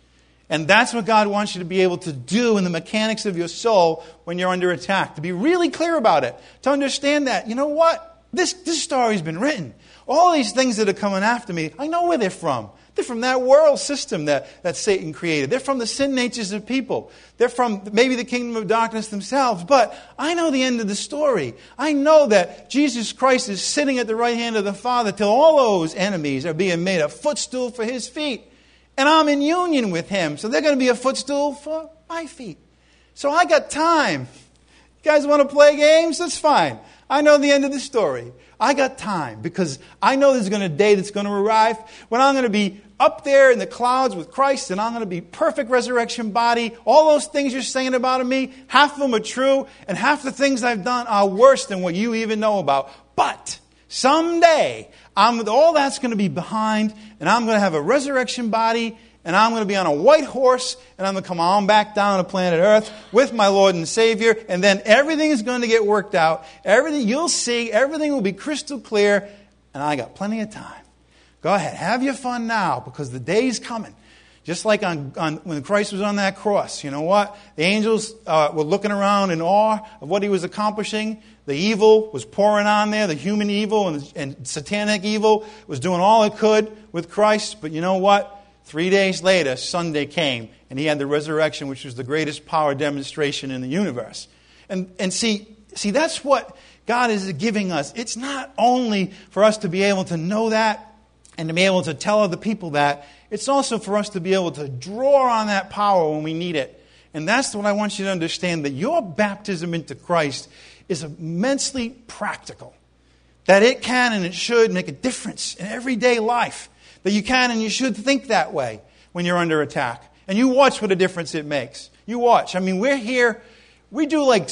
And that's what God wants you to be able to do in the mechanics of your soul when you're under attack. To be really clear about it. To understand that, you know what? This story's been written. All these things that are coming after me, I know where they're from. They're from that world system that Satan created. They're from the sin natures of people. They're from maybe the kingdom of darkness themselves. But I know the end of the story. I know that Jesus Christ is sitting at the right hand of the Father till all those enemies are being made a footstool for His feet. And I'm in union with Him. So they're going to be a footstool for my feet. So I got time. You guys want to play games? That's fine. I know the end of the story. I got time because I know there's going to be a day that's going to arrive when I'm going to be up there in the clouds with Christ and I'm going to be perfect resurrection body. All those things you're saying about me, half of them are true and half the things I've done are worse than what you even know about. But someday, all that's going to be behind and I'm going to have a resurrection body and I'm going to be on a white horse, and I'm going to come on back down to planet Earth with my Lord and Savior, and then everything is going to get worked out. Everything you'll see, everything will be crystal clear, and I got plenty of time. Go ahead, have your fun now, because the day's coming. Just like when Christ was on that cross, you know what? The angels were looking around in awe of what He was accomplishing. The evil was pouring on there, the human evil and satanic evil was doing all it could with Christ, but you know what? 3 days later, Sunday came, and He had the resurrection, which was the greatest power demonstration in the universe. And see, that's what God is giving us. It's not only for us to be able to know that and to be able to tell other people that. It's also for us to be able to draw on that power when we need it. And that's what I want you to understand, that your baptism into Christ is immensely practical. That it can and it should make a difference in everyday life. That you can and you should think that way when you're under attack. And you watch what a difference it makes. You watch. I mean, we're here. We do like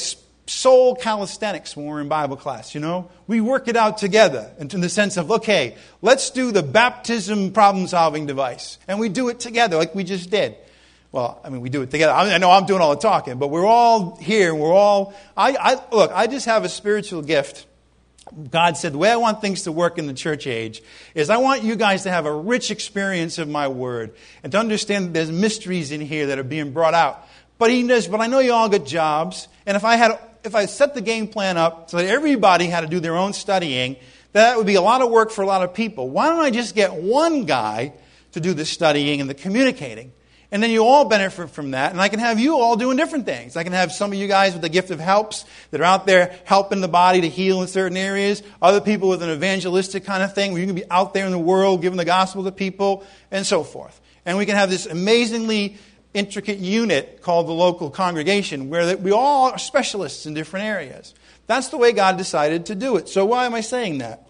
soul calisthenics when we're in Bible class, you know? We work it out together in the sense of, okay, let's do the baptism problem-solving device. And we do it together like we just did. Well, I mean, we do it together. I know I'm doing all the talking, but we're all here. We're all... Look, I just have a spiritual gift. God said, the way I want things to work in the church age is I want you guys to have a rich experience of my word and to understand that there's mysteries in here that are being brought out. But I know you all got jobs, and if I set the game plan up so that everybody had to do their own studying, that would be a lot of work for a lot of people. Why don't I just get one guy to do the studying and the communicating? And then you all benefit from that, and I can have you all doing different things. I can have some of you guys with the gift of helps that are out there helping the body to heal in certain areas. Other people with an evangelistic kind of thing where you can be out there in the world giving the gospel to people and so forth. And we can have this amazingly intricate unit called the local congregation where we all are specialists in different areas. That's the way God decided to do it. So why am I saying that?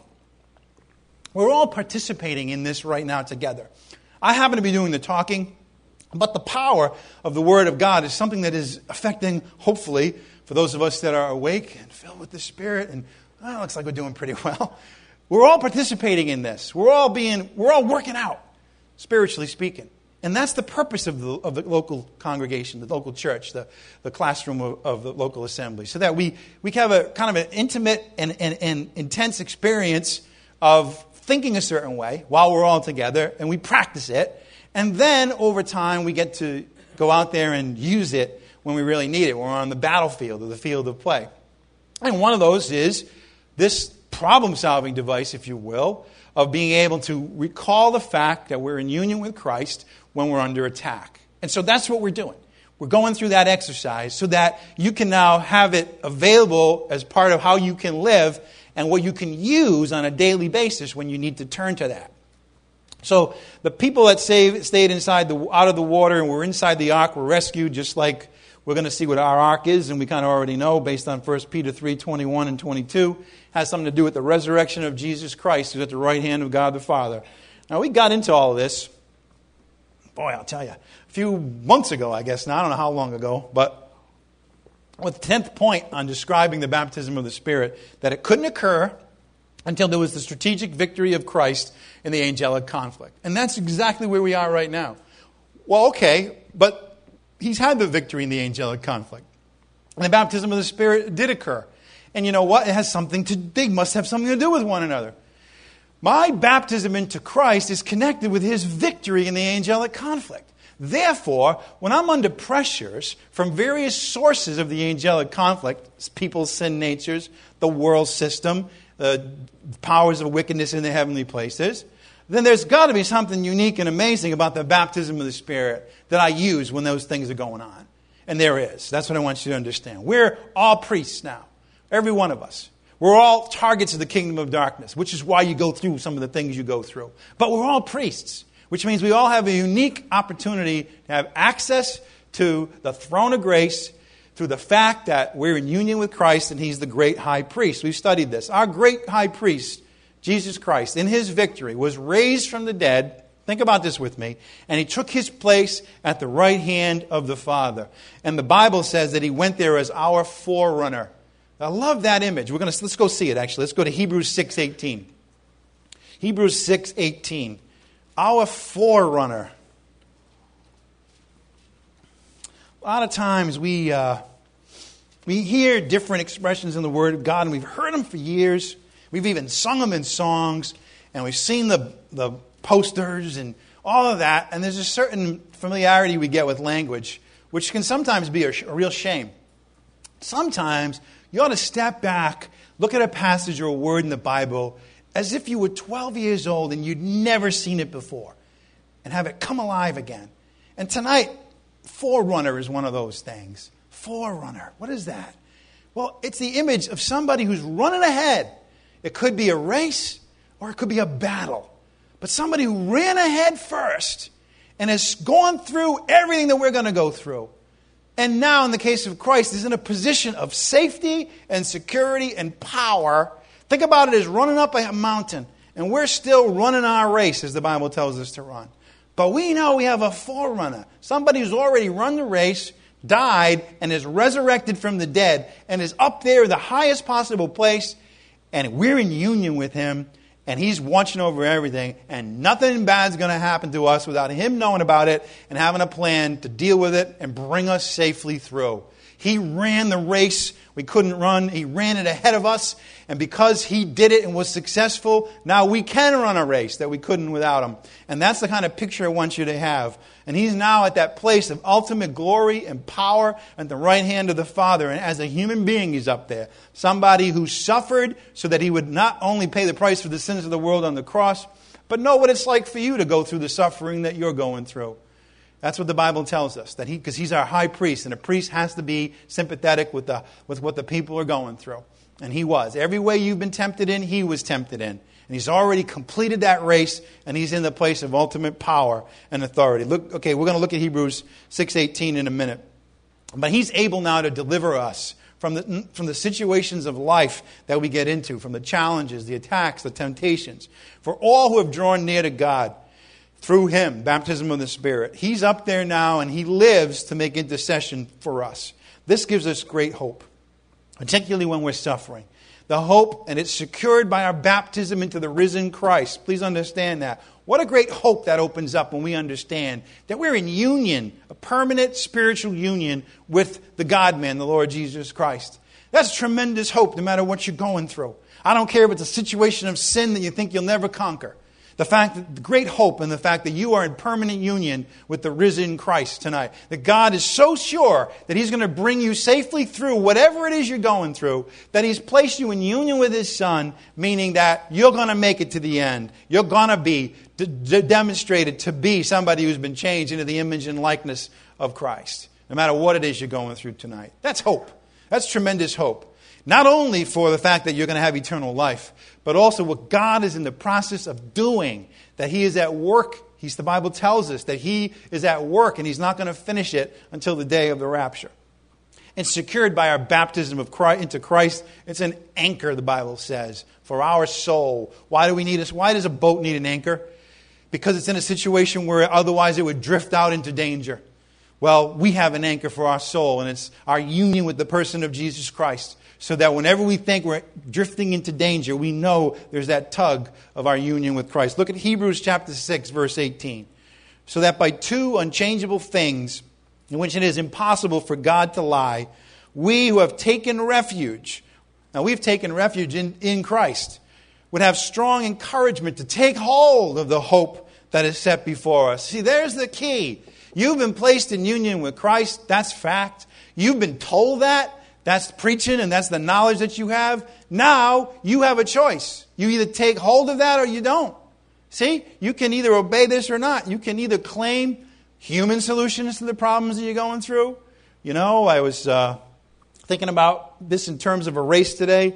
We're all participating in this right now together. I happen to be doing the talking. But the power of the Word of God is something that is affecting, hopefully, for those of us that are awake and filled with the Spirit, and it looks like we're doing pretty well. We're all participating in this. We're all working out, spiritually speaking. And that's the purpose of the local congregation, the local church, the classroom of the local assembly, so that we have a kind of an intimate and intense experience of thinking a certain way while we're all together, and we practice it. And then, over time, we get to go out there and use it when we really need it. When we're on the battlefield or the field of play. And one of those is this problem-solving device, if you will, of being able to recall the fact that we're in union with Christ when we're under attack. And so that's what we're doing. We're going through that exercise so that you can now have it available as part of how you can live and what you can use on a daily basis when you need to turn to that. So the people that stayed out of the water and were inside the ark were rescued, just like we're going to see what our ark is, and we kind of already know based on 1 Peter 3:21 and 22, has something to do with the resurrection of Jesus Christ, who's at the right hand of God the Father. Now, we got into all of this, boy, I'll tell you, a few months ago, I guess now, I don't know how long ago, but with the 10th point on describing the baptism of the Spirit, that it couldn't occur until there was the strategic victory of Christ in the angelic conflict. And that's exactly where we are right now. Well, okay, but he's had the victory in the angelic conflict. And the baptism of the Spirit did occur. And you know what? They must have something to do with one another. My baptism into Christ is connected with his victory in the angelic conflict. Therefore, when I'm under pressures from various sources of the angelic conflict, people's sin natures, the world system, the powers of wickedness in the heavenly places, then there's got to be something unique and amazing about the baptism of the Spirit that I use when those things are going on. And there is. That's what I want you to understand. We're all priests now. Every one of us. We're all targets of the kingdom of darkness, which is why you go through some of the things you go through. But we're all priests, which means we all have a unique opportunity to have access to the throne of grace through the fact that we're in union with Christ and he's the great high priest. We've studied this. Our great high priest, Jesus Christ, in his victory, was raised from the dead. Think about this with me. And he took his place at the right hand of the Father. And the Bible says that he went there as our forerunner. I love that image. Let's go see it, actually. Let's go to Hebrews 6:18. Hebrews 6:18. Our forerunner. A lot of times we hear different expressions in the Word of God, and we've heard them for years. We've even sung them in songs, and we've seen the posters and all of that. And there's a certain familiarity we get with language, which can sometimes be a real shame. Sometimes you ought to step back, look at a passage or a word in the Bible as if you were 12 years old and you'd never seen it before, and have it come alive again. And tonight, forerunner is one of those things. Forerunner. What is that? Well, it's the image of somebody who's running ahead. It could be a race or it could be a battle. But somebody who ran ahead first and has gone through everything that we're going to go through. And now, in the case of Christ, is in a position of safety and security and power. Think about it as running up a mountain. And we're still running our race, as the Bible tells us to run. But we know we have a forerunner. Somebody who's already run the race, died, and is resurrected from the dead, and is up there in the highest possible place, and we're in union with him, and he's watching over everything, and nothing bad's going to happen to us without him knowing about it and having a plan to deal with it and bring us safely through. He ran the race we couldn't run. He ran it ahead of us. And because he did it and was successful, now we can run a race that we couldn't without him. And that's the kind of picture I want you to have. And he's now at that place of ultimate glory and power at the right hand of the Father. And as a human being, he's up there. Somebody who suffered so that he would not only pay the price for the sins of the world on the cross, but know what it's like for you to go through the suffering that you're going through. That's what the Bible tells us, that because he's our high priest, and a priest has to be sympathetic with what the people are going through. And he was. Every way you've been tempted in, he was tempted in. And he's already completed that race, and he's in the place of ultimate power and authority. We're going to look at Hebrews 6:18 in a minute. But he's able now to deliver us from the situations of life that we get into, from the challenges, the attacks, the temptations. For all who have drawn near to God, through him, baptism of the Spirit. He's up there now, and he lives to make intercession for us. This gives us great hope, particularly when we're suffering. The hope, and it's secured by our baptism into the risen Christ. Please understand that. What a great hope that opens up when we understand that we're in union, a permanent spiritual union with the God-man, the Lord Jesus Christ. That's tremendous hope no matter what you're going through. I don't care if it's a situation of sin that you think you'll never conquer. The great hope in the fact that you are in permanent union with the risen Christ tonight. That God is so sure that he's going to bring you safely through whatever it is you're going through, that he's placed you in union with his Son, meaning that you're going to make it to the end. You're going to be demonstrated to be somebody who's been changed into the image and likeness of Christ, no matter what it is you're going through tonight. That's hope. That's tremendous hope. Not only for the fact that you're going to have eternal life, but also what God is in the process of doing, that he is at work. The Bible tells us that he is at work, and he's not going to finish it until the day of the rapture. It's secured by our baptism of Christ, into Christ. It's an anchor, the Bible says, for our soul. Why does a boat need an anchor? Because it's in a situation where otherwise it would drift out into danger. Well, we have an anchor for our soul, and it's our union with the person of Jesus Christ. So that whenever we think we're drifting into danger, we know there's that tug of our union with Christ. Look at Hebrews chapter 6, verse 18. So that by two unchangeable things, in which it is impossible for God to lie, we who have taken refuge, now we've taken refuge in Christ, would have strong encouragement to take hold of the hope that is set before us. See, there's the key. You've been placed in union with Christ. That's fact. You've been told that. That's preaching, and that's the knowledge that you have. Now, you have a choice. You either take hold of that or you don't. See, you can either obey this or not. You can either claim human solutions to the problems that you're going through. You know, I was thinking about this in terms of a race today.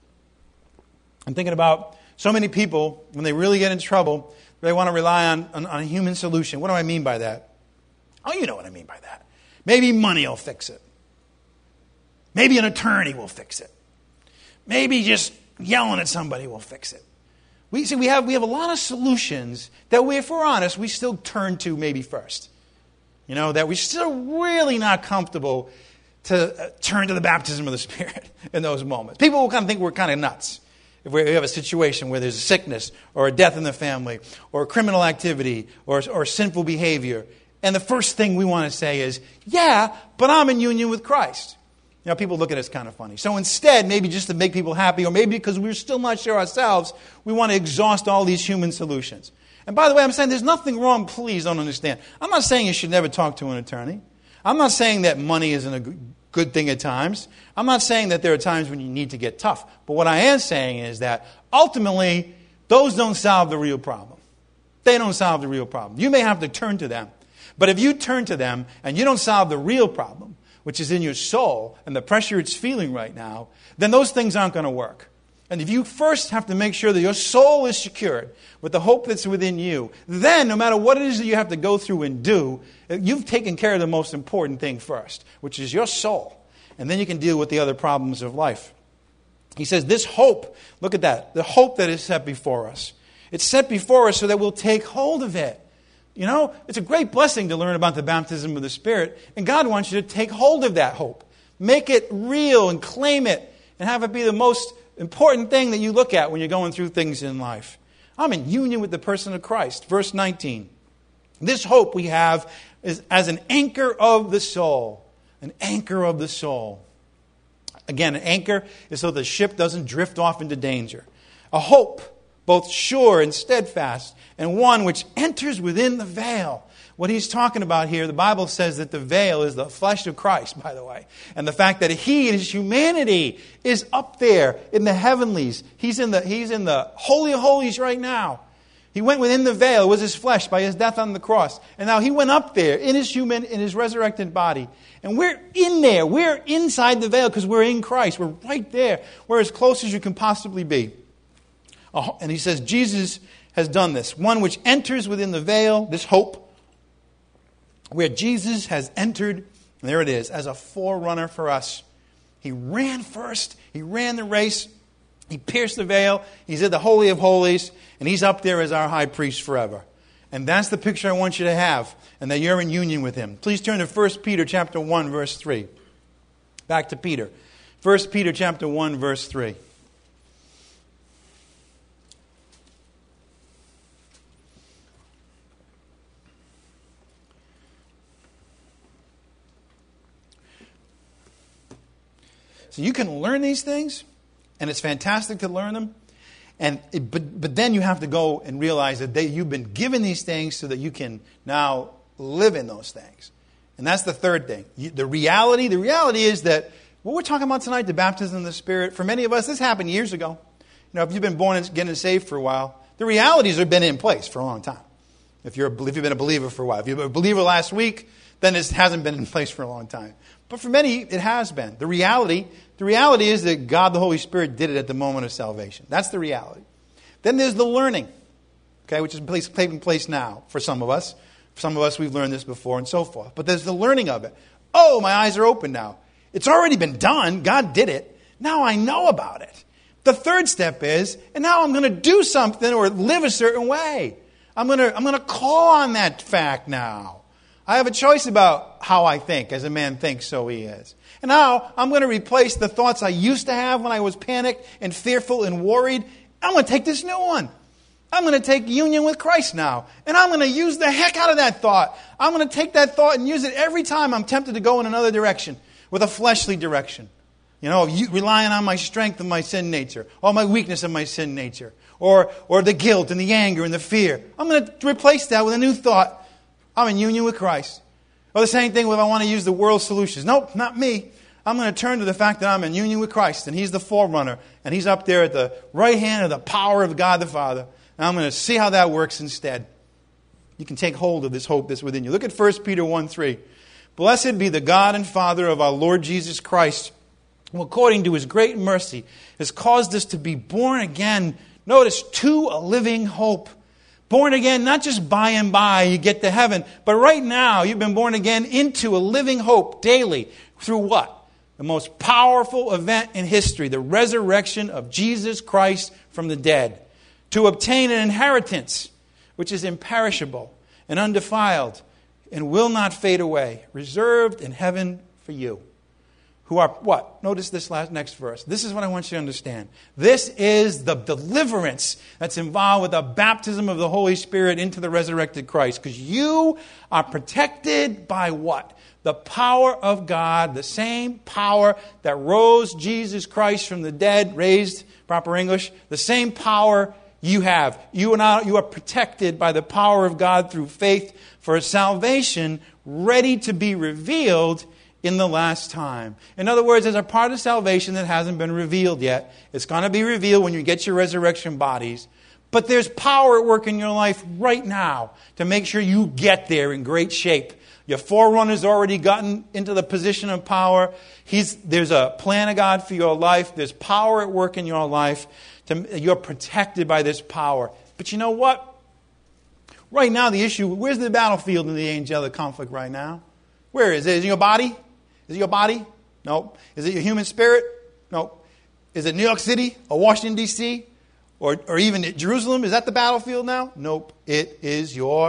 I'm thinking about so many people, when they really get in trouble, they want to rely on a human solution. What do I mean by that? Oh, you know what I mean by that. Maybe money will fix it. Maybe an attorney will fix it. Maybe just yelling at somebody will fix it. We have a lot of solutions that if we're honest, we still turn to maybe first. You know, that we're still really not comfortable to turn to the baptism of the Spirit in those moments. People will kind of think we're kind of nuts if we have a situation where there's a sickness or a death in the family or criminal activity or sinful behavior. And the first thing we want to say is, yeah, but I'm in union with Christ. You know, people look at us kind of funny. So instead, maybe just to make people happy, or maybe because we're still not sure ourselves, we want to exhaust all these human solutions. And by the way, I'm saying there's nothing wrong. Please don't understand. I'm not saying you should never talk to an attorney. I'm not saying that money isn't a good thing at times. I'm not saying that there are times when you need to get tough. But what I am saying is that ultimately, those don't solve the real problem. They don't solve the real problem. You may have to turn to them. But if you turn to them and you don't solve the real problem, which is in your soul, and the pressure it's feeling right now, then those things aren't going to work. And if you first have to make sure that your soul is secured with the hope that's within you, then no matter what it is that you have to go through and do, you've taken care of the most important thing first, which is your soul. And then you can deal with the other problems of life. He says this hope, look at that, the hope that is set before us. It's set before us so that we'll take hold of it. You know, it's a great blessing to learn about the baptism of the Spirit, and God wants you to take hold of that hope. Make it real and claim it, and have it be the most important thing that you look at when you're going through things in life. I'm in union with the person of Christ. Verse 19. This hope we have is as an anchor of the soul. An anchor of the soul. Again, an anchor is so the ship doesn't drift off into danger. A hope, both sure and steadfast, and one which enters within the veil. What he's talking about here, the Bible says that the veil is the flesh of Christ, by the way. And the fact that he in his humanity is up there in the heavenlies. He's in the Holy of Holies right now. He went within the veil, it was his flesh by his death on the cross. And now he went up there in his resurrected body. And we're in there. We're inside the veil because we're in Christ. We're right there. We're as close as you can possibly be. And he says Jesus has done this. One which enters within the veil, this hope, where Jesus has entered, and there it is, as a forerunner for us. He ran first. He ran the race. He pierced the veil. He's in the Holy of Holies. And he's up there as our high priest forever. And that's the picture I want you to have. And that you're in union with him. Please turn to 1 Peter chapter 1, verse 3. Back to Peter. 1 Peter chapter 1, verse 3. So you can learn these things, and it's fantastic to learn them. But then you have to go and realize that you've been given these things so that you can now live in those things. And that's the third thing. The reality is that what we're talking about tonight, the baptism of the Spirit, for many of us, this happened years ago. You know, if you've been born and getting saved for a while, the realities have been in place for a long time. If you've been a believer for a while. If you've been a believer last week, then it hasn't been in place for a long time. But for many, it has been. The reality is that God, the Holy Spirit, did it at the moment of salvation. That's the reality. Then there's the learning, okay, which is taking place now for some of us. For some of us, we've learned this before and so forth. But there's the learning of it. Oh, my eyes are open now. It's already been done. God did it. Now I know about it. The third step is, and now I'm going to do something or live a certain way. I'm going to call on that fact now. I have a choice about how I think. As a man thinks, so he is. And now I'm going to replace the thoughts I used to have when I was panicked and fearful and worried. I'm going to take this new one. I'm going to take union with Christ now. And I'm going to use the heck out of that thought. I'm going to take that thought and use it every time I'm tempted to go in another direction, with a fleshly direction. You know, relying on my strength of my sin nature, or my weakness of my sin nature, or the guilt and the anger and the fear. I'm going to replace that with a new thought. I'm in union with Christ. Or the same thing if I want to use the world's solutions. Nope, not me. I'm going to turn to the fact that I'm in union with Christ, and He's the forerunner, and He's up there at the right hand of the power of God the Father. And I'm going to see how that works instead. You can take hold of this hope that's within you. Look at 1 Peter 1:3. Blessed be the God and Father of our Lord Jesus Christ, who according to His great mercy has caused us to be born again, notice, to a living hope. Born again, not just by and by you get to heaven, but right now you've been born again into a living hope daily. Through what? The most powerful event in history, the resurrection of Jesus Christ from the dead. To obtain an inheritance which is imperishable and undefiled and will not fade away, reserved in heaven for you. Who are what? Notice this next verse. This is what I want you to understand. This is the deliverance that's involved with the baptism of the Holy Spirit into the resurrected Christ. Because you are protected by what? The power of God, the same power that rose Jesus Christ from the dead, raised, proper English, the same power you have. You are protected by the power of God through faith for a salvation ready to be revealed in the last time. In other words, there's a part of salvation that hasn't been revealed yet. It's going to be revealed when you get your resurrection bodies. But there's power at work in your life right now to make sure you get there in great shape. Your forerunner's already gotten into the position of power. There's a plan of God for your life. There's power at work in your life. You're protected by this power. But you know what? Right now, the issue, where's the battlefield in the angelic conflict right now? Where is it? Is it your body? Is it your body? Nope. Is it your human spirit? Nope. Is it New York City or Washington, D.C.? Or even Jerusalem? Is that the battlefield now? Nope. It is your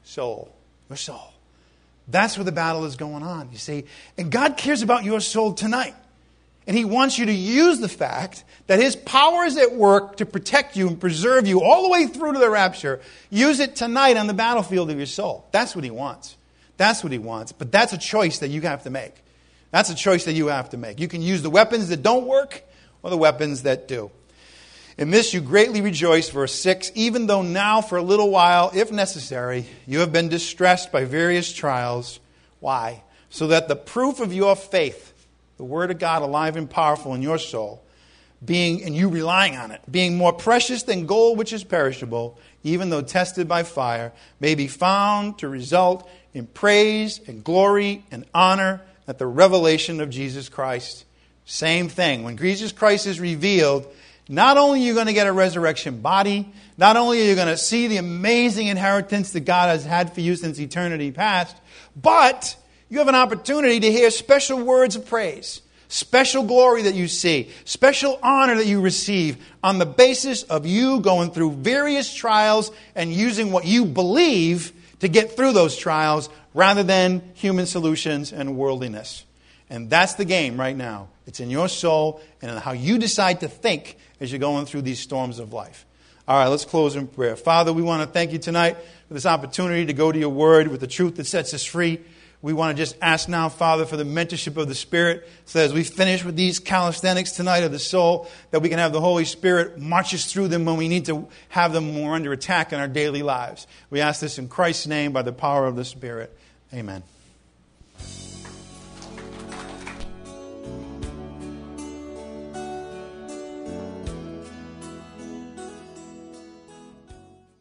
soul. Your soul. That's where the battle is going on, you see. And God cares about your soul tonight. And He wants you to use the fact that His power is at work to protect you and preserve you all the way through to the rapture. Use it tonight on the battlefield of your soul. That's what He wants. That's what He wants. But that's a choice that you have to make. That's a choice that you have to make. You can use the weapons that don't work or the weapons that do. In this you greatly rejoice, verse 6, even though now for a little while, if necessary, you have been distressed by various trials. Why? So that the proof of your faith, the Word of God alive and powerful in your soul, and you relying on it, being more precious than gold which is perishable, even though tested by fire, may be found to result in praise and glory and honor at the revelation of Jesus Christ. Same thing. When Jesus Christ is revealed, not only are you going to get a resurrection body, not only are you going to see the amazing inheritance that God has had for you since eternity past, but you have an opportunity to hear special words of praise, special glory that you see, special honor that you receive on the basis of you going through various trials and using what you believe to get through those trials rather than human solutions and worldliness. And that's the game right now. It's in your soul and in how you decide to think as you're going through these storms of life. All right, let's close in prayer. Father, we want to thank you tonight for this opportunity to go to your word with the truth that sets us free. We want to just ask now, Father, for the mentorship of the Spirit, so that as we finish with these calisthenics tonight of the soul, that we can have the Holy Spirit march us through them when we need to have them more under attack in our daily lives. We ask this in Christ's name by the power of the Spirit. Amen.